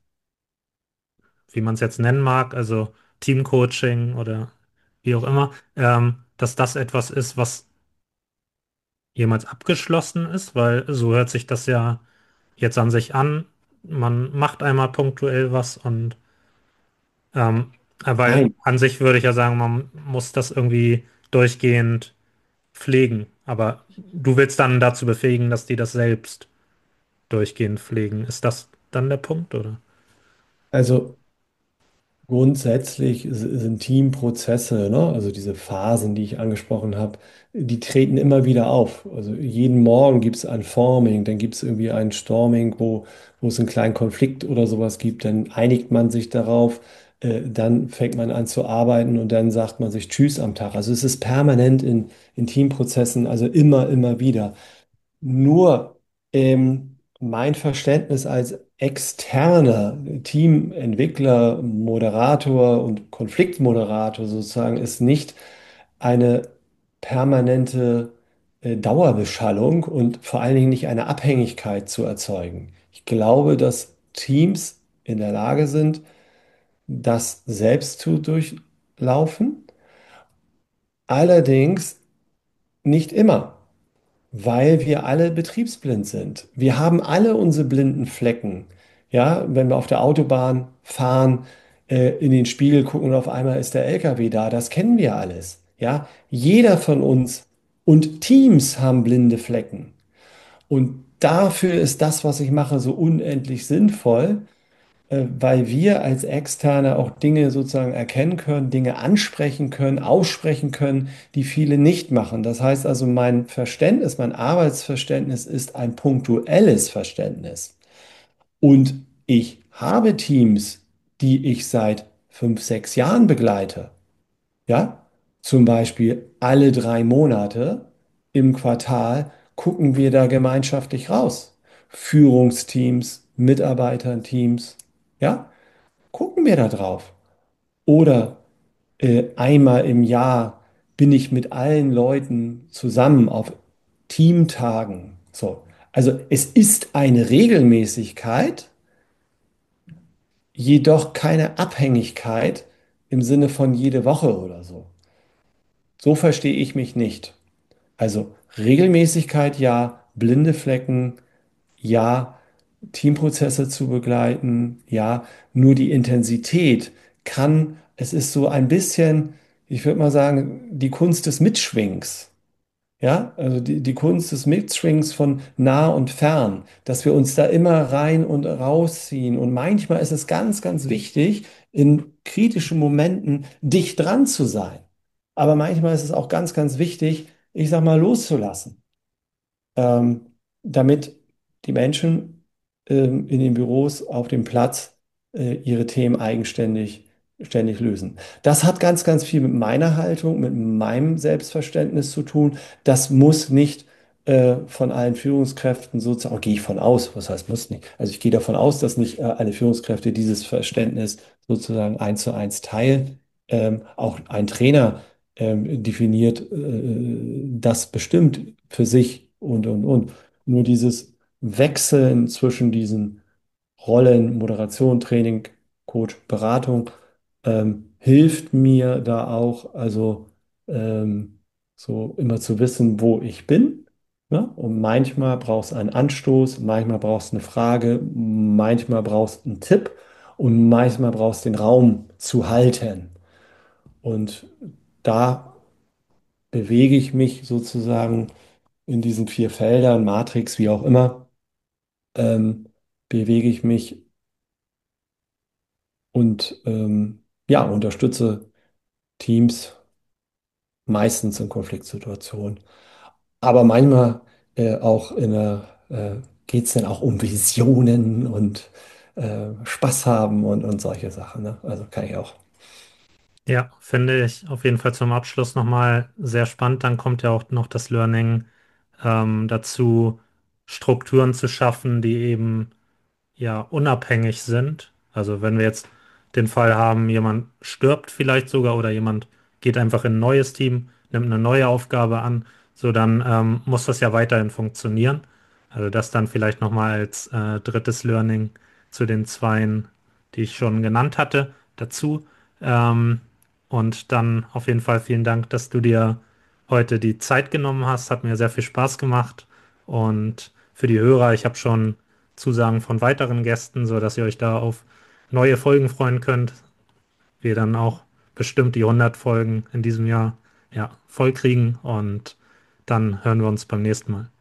wie man es jetzt nennen mag, also Teamcoaching oder wie auch immer, ähm, dass das etwas ist, was jemals abgeschlossen ist? Weil so hört sich das ja jetzt an sich an. Man macht einmal punktuell was und ähm, äh, weil Nein, an sich würde ich ja sagen, man muss das irgendwie durchgehend pflegen. Aber du willst dann dazu befähigen, dass die das selbst durchgehend pflegen. Ist das dann der Punkt, oder? also grundsätzlich s- sind Teamprozesse, ne, also diese Phasen, die ich angesprochen habe, die treten immer wieder auf. Also jeden Morgen gibt es ein Forming, dann gibt es irgendwie ein Storming, wo, wo es einen kleinen Konflikt oder sowas gibt, dann einigt man sich darauf, äh, dann fängt man an zu arbeiten und dann sagt man sich Tschüss am Tag. Also es ist permanent in, in Teamprozessen, also immer, immer wieder. Nur ähm, mein Verständnis als externer Teamentwickler, Moderator und Konfliktmoderator sozusagen ist nicht eine permanente äh, Dauerbeschallung und vor allen Dingen nicht eine Abhängigkeit zu erzeugen. Ich glaube, dass Teams in der Lage sind, das selbst zu durchlaufen, allerdings nicht immer. Weil wir alle betriebsblind sind. Wir haben alle unsere blinden Flecken. Ja, wenn wir auf der Autobahn fahren, äh, in den Spiegel gucken und auf einmal ist der L K W da, das kennen wir alles. Ja, jeder von uns und Teams haben blinde Flecken. Und dafür ist das, was ich mache, so unendlich sinnvoll, äh, weil wir als Externe auch Dinge sozusagen erkennen können, Dinge ansprechen können, aussprechen können, die viele nicht machen. Das heißt also, mein Verständnis, mein Arbeitsverständnis ist ein punktuelles Verständnis. Und ich habe Teams, die ich seit fünf, sechs Jahren begleite. Ja, zum Beispiel alle drei Monate im Quartal gucken wir da gemeinschaftlich raus. Führungsteams, Mitarbeiterteams. Ja, gucken wir da drauf. Oder äh, einmal im Jahr bin ich mit allen Leuten zusammen auf Teamtagen. So. Also es ist eine Regelmäßigkeit, jedoch keine Abhängigkeit im Sinne von jede Woche oder so. So verstehe ich mich nicht. Also Regelmäßigkeit ja, blinde Flecken ja, Teamprozesse zu begleiten, ja, nur die Intensität kann, es ist so ein bisschen, ich würde mal sagen, die Kunst des Mitschwings. Ja, also die, die Kunst des Mitschwings von nah und fern, dass wir uns da immer rein und rausziehen. Und manchmal ist es ganz, ganz wichtig, in kritischen Momenten dicht dran zu sein. Aber manchmal ist es auch ganz, ganz wichtig, ich sag mal, loszulassen, ähm, damit die Menschen ähm, in den Büros auf dem Platz äh, ihre Themen eigenständig ständig lösen. Das hat ganz, ganz viel mit meiner Haltung, mit meinem Selbstverständnis zu tun. Das muss nicht äh, von allen Führungskräften sozusagen, gehe ich von aus, was heißt muss nicht. Also ich gehe davon aus, dass nicht äh, alle Führungskräfte dieses Verständnis sozusagen eins zu eins teilen. Ähm, auch ein Trainer ähm, definiert äh, das bestimmt für sich und, und, und. Nur dieses Wechseln zwischen diesen Rollen, Moderation, Training, Coach, Beratung, ähm, hilft mir da auch, also ähm, so immer zu wissen, wo ich bin. Ne? Und manchmal brauchst du einen Anstoß, manchmal brauchst du eine Frage, manchmal brauchst du einen Tipp und manchmal brauchst du den Raum zu halten. Und da bewege ich mich sozusagen in diesen vier Feldern, Matrix, wie auch immer, ähm, bewege ich mich und ähm, ja, unterstütze Teams meistens in Konfliktsituationen. Aber manchmal äh, auch in einer, äh, geht es dann auch um Visionen und äh, Spaß haben und, und solche Sachen. Ne? Also kann ich auch. Ja, finde ich auf jeden Fall zum Abschluss nochmal sehr spannend. Dann kommt ja auch noch das Learning ähm, dazu, Strukturen zu schaffen, die eben ja unabhängig sind. Also wenn wir jetzt den Fall haben, jemand stirbt vielleicht sogar oder jemand geht einfach in ein neues Team, nimmt eine neue Aufgabe an, so dann ähm, muss das ja weiterhin funktionieren. Also das dann vielleicht nochmal als äh, drittes Learning zu den zweien, die ich schon genannt hatte, dazu. Ähm, und dann auf jeden Fall vielen Dank, dass du dir heute die Zeit genommen hast. Hat mir sehr viel Spaß gemacht. Und für die Hörer, ich habe schon Zusagen von weiteren Gästen, sodass ihr euch da auf neue Folgen freuen könnt. Wir dann auch bestimmt die hundert Folgen in diesem Jahr ja, voll kriegen und dann hören wir uns beim nächsten Mal.